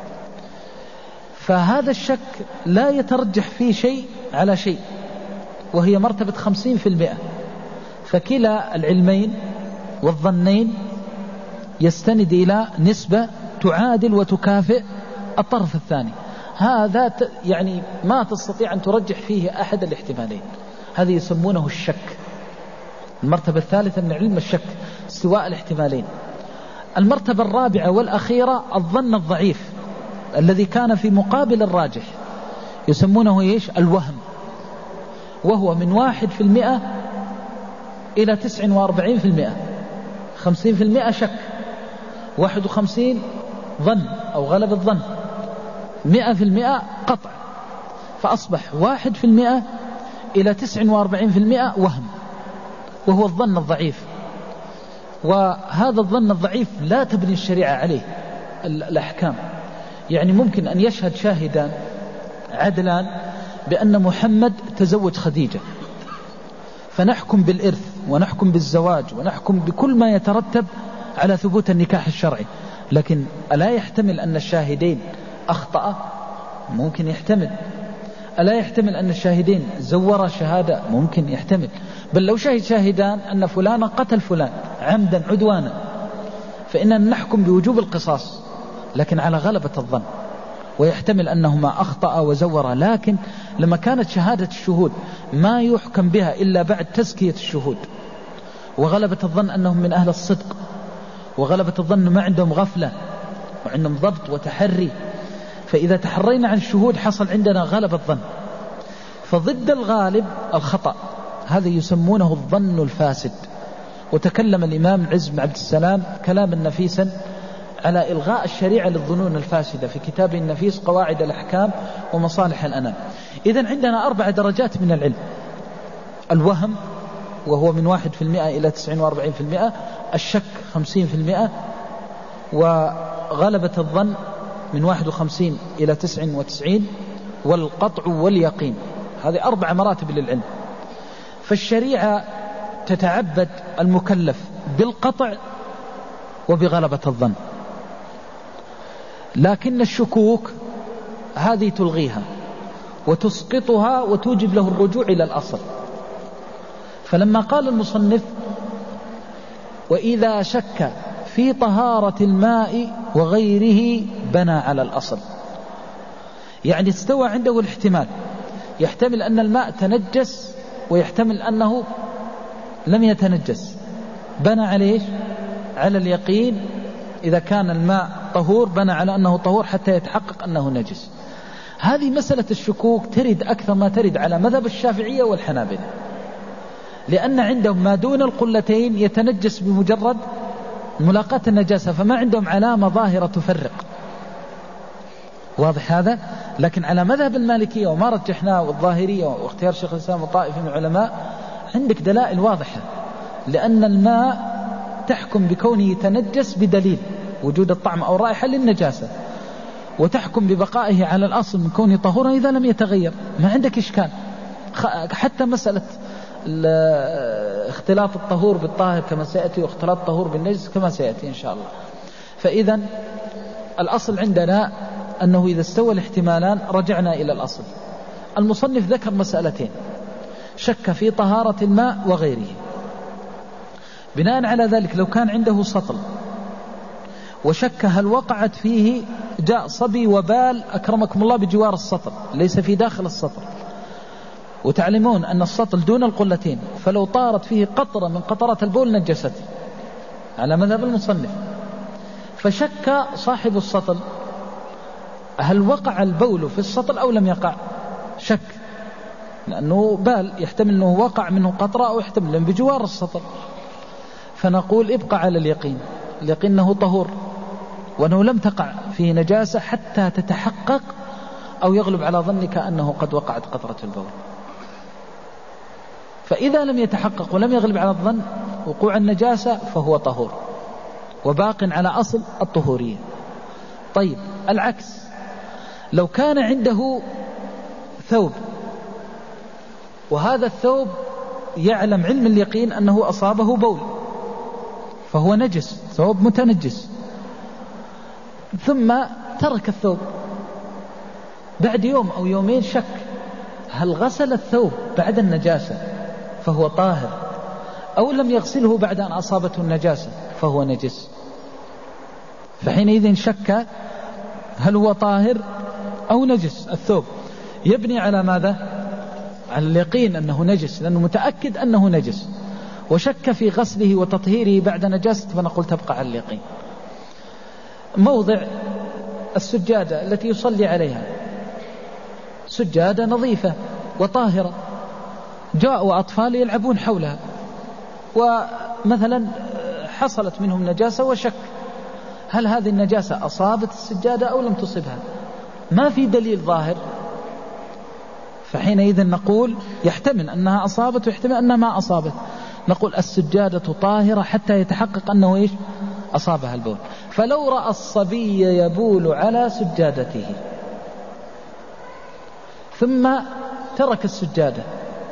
فهذا الشك لا يترجح فيه شيء على شيء، وهي مرتبة 50%. فكلا العلمين والظنين يستند إلى نسبة تعادل وتكافئ الطرف الثاني. هذا يعني ما تستطيع أن ترجح فيه أحد الاحتمالين، هذا يسمونه الشك. المرتبة الثالثة من علم الشك استواء الاحتمالين. المرتبة الرابعة والأخيرة الظن الضعيف الذي كان في مقابل الراجح، يسمونه إيش؟ الوهم، وهو من 1% إلى 49%. 50% شك، 51 ظن أو غلب الظن، 100% قطع، فأصبح 1% إلى 49% وهم، وهو الظن الضعيف. وهذا الظن الضعيف لا تبني الشريعة عليه الأحكام. يعني ممكن أن يشهد شاهدان عدلان بأن محمد تزوج خديجة، فنحكم بالإرث ونحكم بالزواج ونحكم بكل ما يترتب على ثبوت النكاح الشرعي. لكن ألا يحتمل أن الشاهدين أخطأ؟ ممكن يحتمل. ألا يحتمل أن الشاهدين زور شهادة؟ ممكن يحتمل. بل لو شهد شاهدان أن فلانا قتل فلان عمدا عدوانا، فإننا نحكم بوجوب القصاص، لكن على غلبة الظن، ويحتمل أنهما أخطأ وزور. لكن لما كانت شهادة الشهود ما يحكم بها إلا بعد تزكية الشهود، وغلبة الظن أنهم من أهل الصدق، وغلبة الظن ما عندهم غفلة وعندهم ضبط وتحري، فإذا تحرينا عن الشهود حصل عندنا غلبة الظن. فضد الغالب الخطأ، هذا يسمونه الظن الفاسد. وتكلم الإمام العز بن عبد السلام كلاما نفيسا على إلغاء الشريعة للظنون الفاسدة في كتابه النفيس قواعد الأحكام ومصالح الأنام. إذن عندنا 4 درجات من العلم: الوهم وهو من 1% إلى 49%، الشك 50%، وغلبة الظن من 51 إلى 99، والقطع واليقين. هذه 4 مراتب للعلم. فالشريعة تتعبد المكلف بالقطع وبغلبة الظن، لكن الشكوك هذه تلغيها وتسقطها وتوجب له الرجوع إلى الأصل. فلما قال المصنف وإذا شك في طهارة الماء وغيره بنى على الأصل، يعني استوى عنده الاحتمال، يحتمل أن الماء تنجس ويحتمل أنه لم يتنجس، بنى عليه على اليقين. إذا كان الماء طهور بنى على أنه طهور حتى يتحقق أنه نجس. هذه مسألة الشكوك ترد أكثر ما ترد على مذهب الشافعية والحنابلة، لأن عندهم ما دون القلتين يتنجس بمجرد ملاقاة النجاسة، فما عندهم علامة ظاهرة تفرق. واضح هذا؟ لكن على مذهب المالكية وما رجحناه والظاهرية واختيار شيخ الإسلام وطائفة من العلماء عندك دلائل واضحة، لأن الماء تحكم بكونه يتنجس بدليل وجود الطعم أو الرائحة للنجاسة، وتحكم ببقائه على الأصل من كونه طهورا إذا لم يتغير. ما عندك إشكال. حتى مسألة اختلاط الطهور بالطاهر كما سيأتي، واختلاط الطهور بالنجس كما سيأتي إن شاء الله. فإذا الأصل عندنا أنه إذا استوى الاحتمالان رجعنا إلى الأصل. المصنف ذكر مسألتين: شك في طهارة الماء وغيره. بناء على ذلك لو كان عنده سطل وشك هل وقعت فيه، جاء صبي وبال أكرمكم الله بجوار السطل ليس في داخل السطل، وتعلمون أن السطل دون القلتين، فلو طارت فيه قطرة من قطرات البول نجست على مذهب المصنف. فشك صاحب السطل هل وقع البول في السطل أو لم يقع. شك لأنه بال يحتمل أنه وقع منه قطرة أو يحتمل أنه بجوار السطل. فنقول ابقى على اليقين أنه طهور وأنه لم تقع فيه نجاسة حتى تتحقق أو يغلب على ظنك أنه قد وقعت قطرة البول. فإذا لم يتحقق ولم يغلب على الظن وقوع النجاسة فهو طهور وباق على أصل الطهورية. طيب العكس، لو كان عنده ثوب وهذا الثوب يعلم علم اليقين أنه أصابه بول فهو نجس، ثوب متنجس، ثم ترك الثوب بعد يوم أو يومين شك هل غسل الثوب بعد النجاسة فهو طاهر أو لم يغسله بعد أن أصابته النجاسة فهو نجس. فحينئذ شك هل هو طاهر أو نجس الثوب، يبني على ماذا؟ على اليقين أنه نجس لأنه متأكد أنه نجس، وشك في غسله وتطهيره بعد نجاسة فنقول تبقى على اليقين. موضع السجادة التي يصلي عليها سجادة نظيفة وطاهرة، جاءوا أطفال يلعبون حولها ومثلا حصلت منهم نجاسة وشك هل هذه النجاسة أصابت السجادة أو لم تصبها، ما في دليل ظاهر. فحينئذ نقول يحتمل أنها أصابت ويحتمل أنها ما أصابت، نقول السجادة طاهرة حتى يتحقق أنه إيش؟ أصابها البول. فلو رأى الصبي يبول على سجادته ثم ترك السجادة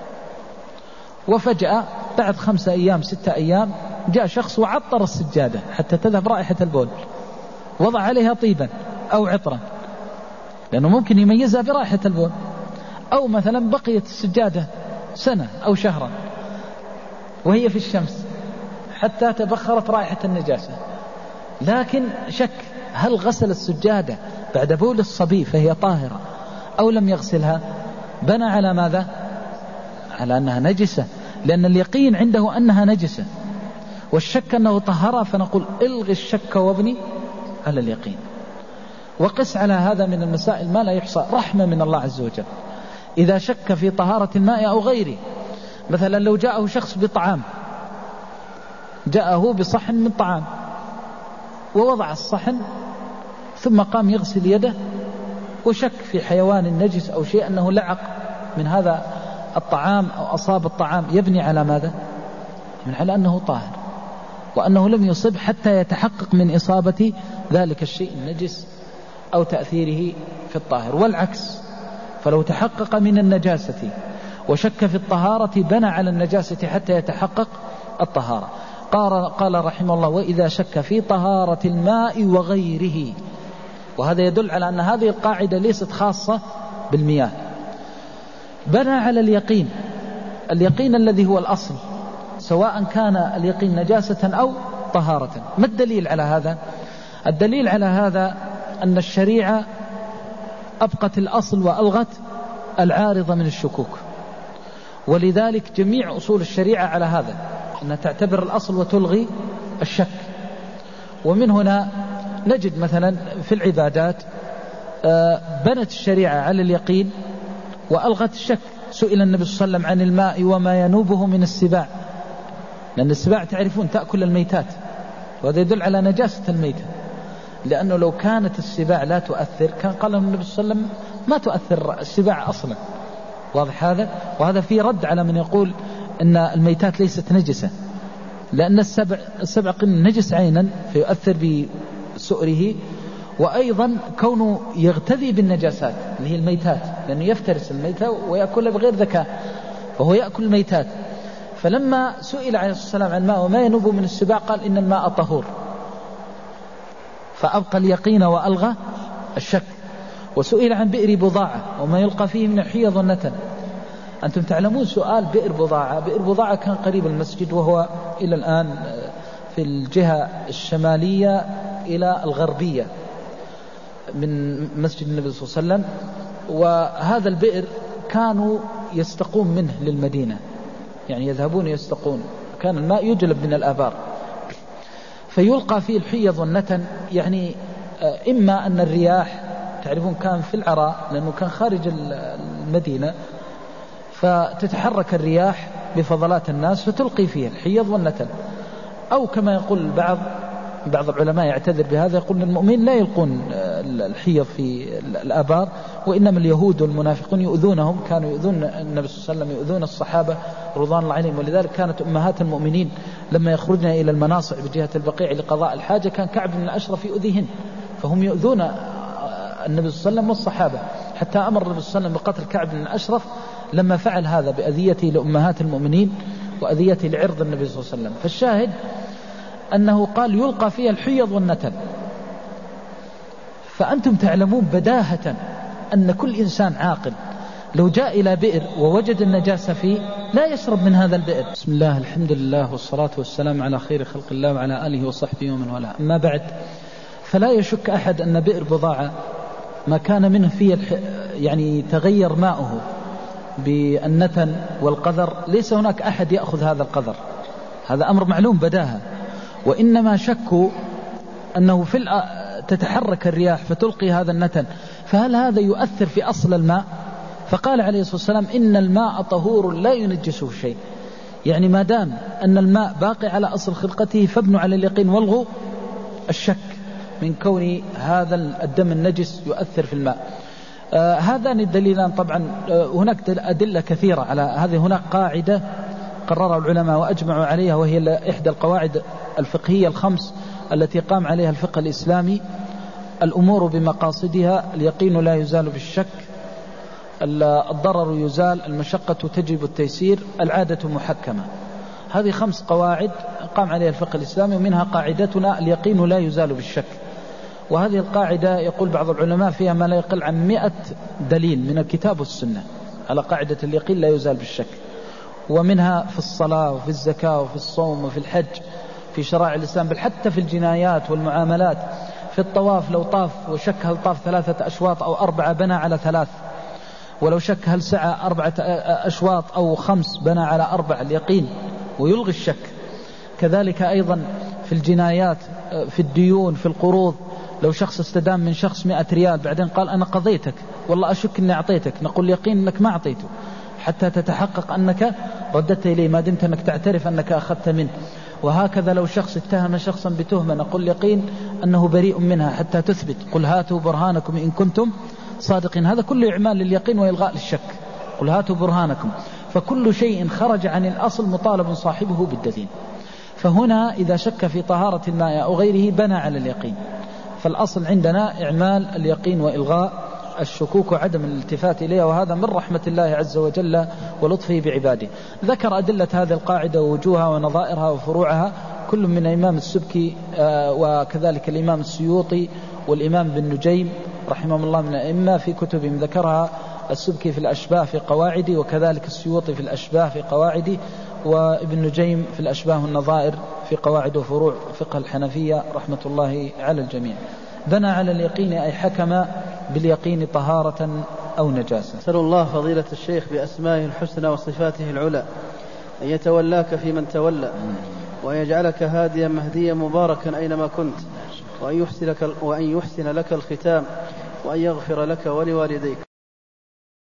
وفجأة بعد 5 أيام 6 أيام جاء شخص وعطر السجادة حتى تذهب رائحة البول، وضع عليها طيبا أو عطرا لأنه ممكن يميزها برائحة البول، أو مثلا بقيت السجادة سنة أو شهرا وهي في الشمس حتى تبخرت رائحة النجاسة، لكن شك هل غسل السجادة بعد بول الصبي فهي طاهرة أو لم يغسلها، بنى على ماذا؟ على أنها نجسة، لأن اليقين عنده أنها نجسة والشك أنه طهرها، فنقول الغي الشك وابني على اليقين. وقس على هذا من المسائل ما لا يحصى، رحمة من الله عز وجل. إذا شك في طهارة الماء أو غيره، مثلا لو جاءه شخص بطعام، جاءه بصحن من طعام ووضع الصحن ثم قام يغسل يده وشك في حيوان نجس أو شيء أنه لعق من هذا الطعام أو أصاب الطعام، يبني على ماذا؟ من على أنه طاهر وأنه لم يصب حتى يتحقق من إصابة ذلك الشيء النجس أو تأثيره في الطاهر. والعكس، فلو تحقق من النجاسة وشك في الطهارة بنى على النجاسة حتى يتحقق الطهارة. قال رحمه الله: وإذا شك في طهارة الماء وغيره. وهذا يدل على أن هذه القاعدة ليست خاصة بالمياه، بنى على اليقين، اليقين الذي هو الأصل، سواء كان اليقين نجاسة أو طهارة. ما الدليل على هذا؟ الدليل على هذا أن الشريعة أبقت الأصل وألغت العارضة من الشكوك، ولذلك جميع أصول الشريعة على هذا، أن تعتبر الأصل وتلغي الشك. ومن هنا نجد مثلا في العبادات بنت الشريعة على اليقين وألغت الشك. سئل النبي صلى الله عليه وسلم عن الماء وما ينوبه من السباع، لأن السباع تعرفون تأكل الميتات، وهذا يدل على نجاسة الميتة، لأنه لو كانت السباع لا تؤثر كان قال النبي صلى الله عليه وسلم ما تؤثر السباع أصلا. واضح هذا؟ وهذا في رد على من يقول أن الميتات ليست نجسة، لأن السبع نجس عينا فيؤثر بسؤره، وأيضا كونه يغتذي بالنجاسات اللي هي الميتات، لأنه يفترس الميتة ويأكلها بغير ذكاء، وهو يأكل الميتات. فلما سئل عليه الصلاة والسلام عن الماء وما ينوب من السباع قال إن الماء طهور، فأبقى اليقين وألغى الشك. وسئل عن بئر بضاعة وما يلقى فيه من الحيض والنتن. أنتم تعلمون سؤال بئر بضاعة كان قريب المسجد، وهو إلى الآن في الجهة الشمالية إلى الغربية من مسجد النبي صلى الله عليه وسلم. وهذا البئر كانوا يستقون منه للمدينة، يعني يذهبون يستقون، كان الماء يجلب من الآبار فيلقى فيه الحيض والنتن. يعني إما أن الرياح، تعرفون كان في العراء لأنه كان خارج المدينة، فتتحرك الرياح بفضلات الناس فتلقي فيه الحيض والنتن. أو كما يقول بعض العلماء يعتذر بهذا، يقول المؤمنين لا يلقون الحيض في الآبار، وإنما اليهود والمنافقون يؤذونهم، كانوا يؤذون النبي صلى الله عليه وسلم، يؤذون الصحابة رضوان الله عليهم. ولذلك كانت أمهات المؤمنين لما يخرجن إلى المناصع بجهة البقيع لقضاء الحاجة كان كعب بن الأشرف يؤذيهن، فهم يؤذون النبي صلى الله عليه وسلم والصحابة، حتى أمر النبي صلى الله عليه وسلم بقتل كعب بن الأشرف لما فعل هذا بأذيته لأمهات المؤمنين وأذيته لعرض النبي صلى الله عليه وسلم. فالشاهد أنه قال يلقى فيها الحيض والنتن. فأنتم تعلمون بداهة أن كل إنسان عاقل لو جاء إلى بئر ووجد النجاسة فيه لا يشرب من هذا البئر. بسم الله، الحمد لله، والصلاة والسلام على خير خلق الله وعلى آله وصحبه ومن والاه. أما بعد، فلا يشك أحد أن بئر بضاعة ما كان منه فيه يعني تغير ماؤه بالنتن والقذر، ليس هناك أحد يأخذ هذا القذر، هذا أمر معلوم بداهة. وإنما شكوا أنه تتحرك الرياح فتلقي هذا النتن، فهل هذا يؤثر في أصل الماء؟ فقال عليه الصلاة والسلام إن الماء طهور لا ينجسه شيء. يعني ما دام أن الماء باقي على أصل خلقته فابنوا على اليقين والغوا الشك من كون هذا الدم النجس يؤثر في الماء. هذان الدليلان طبعا هناك أدلة كثيرة على هذه. هناك قاعدة قررها العلماء وأجمعوا عليها، وهي إحدى القواعد الفقهية الخمس التي قام عليها الفقه الإسلامي: الأمور بمقاصدها، اليقين لا يزال بالشك، الضرر يزال، المشقة تجب التيسير، العادة محكمة. هذه 5 قواعد قام عليها الفقه الإسلامي، ومنها قاعدتنا اليقين لا يزال بالشك. وهذه القاعدة يقول بعض العلماء فيها ما لا يقل عن 100 دليل من الكتاب والسنة على قاعدة اليقين لا يزال بالشك. ومنها في الصلاة وفي الزكاة وفي الصوم وفي الحج، في شرائع الإسلام، بل حتى في الجنايات والمعاملات. في الطواف لو طاف وشك هل طاف 3 أشواط أو 4 بنى على 3، ولو شك هل سعى 4 أشواط أو 5 بنى على 4، اليقين ويلغي الشك. كذلك أيضا في الجنايات، في الديون، في القروض، لو شخص استدام من شخص 100 ريال بعدين قال أنا قضيتك والله أشك أني أعطيتك، نقول يقين أنك ما أعطيته حتى تتحقق أنك رددت إليه، ما دمت أنك تعترف أنك أخذت منه. وهكذا لو شخص اتهم شخصا بتهمة نقول يقين أنه بريء منها حتى تثبت، قل هاتوا برهانكم إن كنتم صادقين. هذا كله إعمال لليقين وإلغاء للشك، قل هاتوا برهانكم. فكل شيء خرج عن الأصل مطالب صاحبه بالدليل. فهنا إذا شك في طهارة الماء أو غيره بنى على اليقين. فالأصل عندنا إعمال اليقين وإلغاء الشكوك وعدم الالتفات إليها، وهذا من رحمة الله عز وجل ولطفه بعباده. ذكر أدلة هذه القاعدة ووجوهها ونظائرها وفروعها كل من الإمام السبكي وكذلك الإمام السيوطي والإمام بن نجيم رحمهم الله من الأئمة في كتبهم. ذكرها السبكي في الأشباه في قواعدي، وكذلك السيوطي في الأشباه في قواعدي، وابن نجيم في الأشباه والنظائر في قواعد وفروع فقه الحنفية رحمة الله على الجميع. بنى على اليقين أي حكم باليقين طهارة أو نجاسة.
أسأل الله فضيلة الشيخ بأسمائه الحسنى وصفاته العلى أن يتولاك في من تولى، وأن يجعلك هاديا مهديا مباركا أينما كنت، وأن يحسن لك الختام، وأن يغفر لك ولوالديك.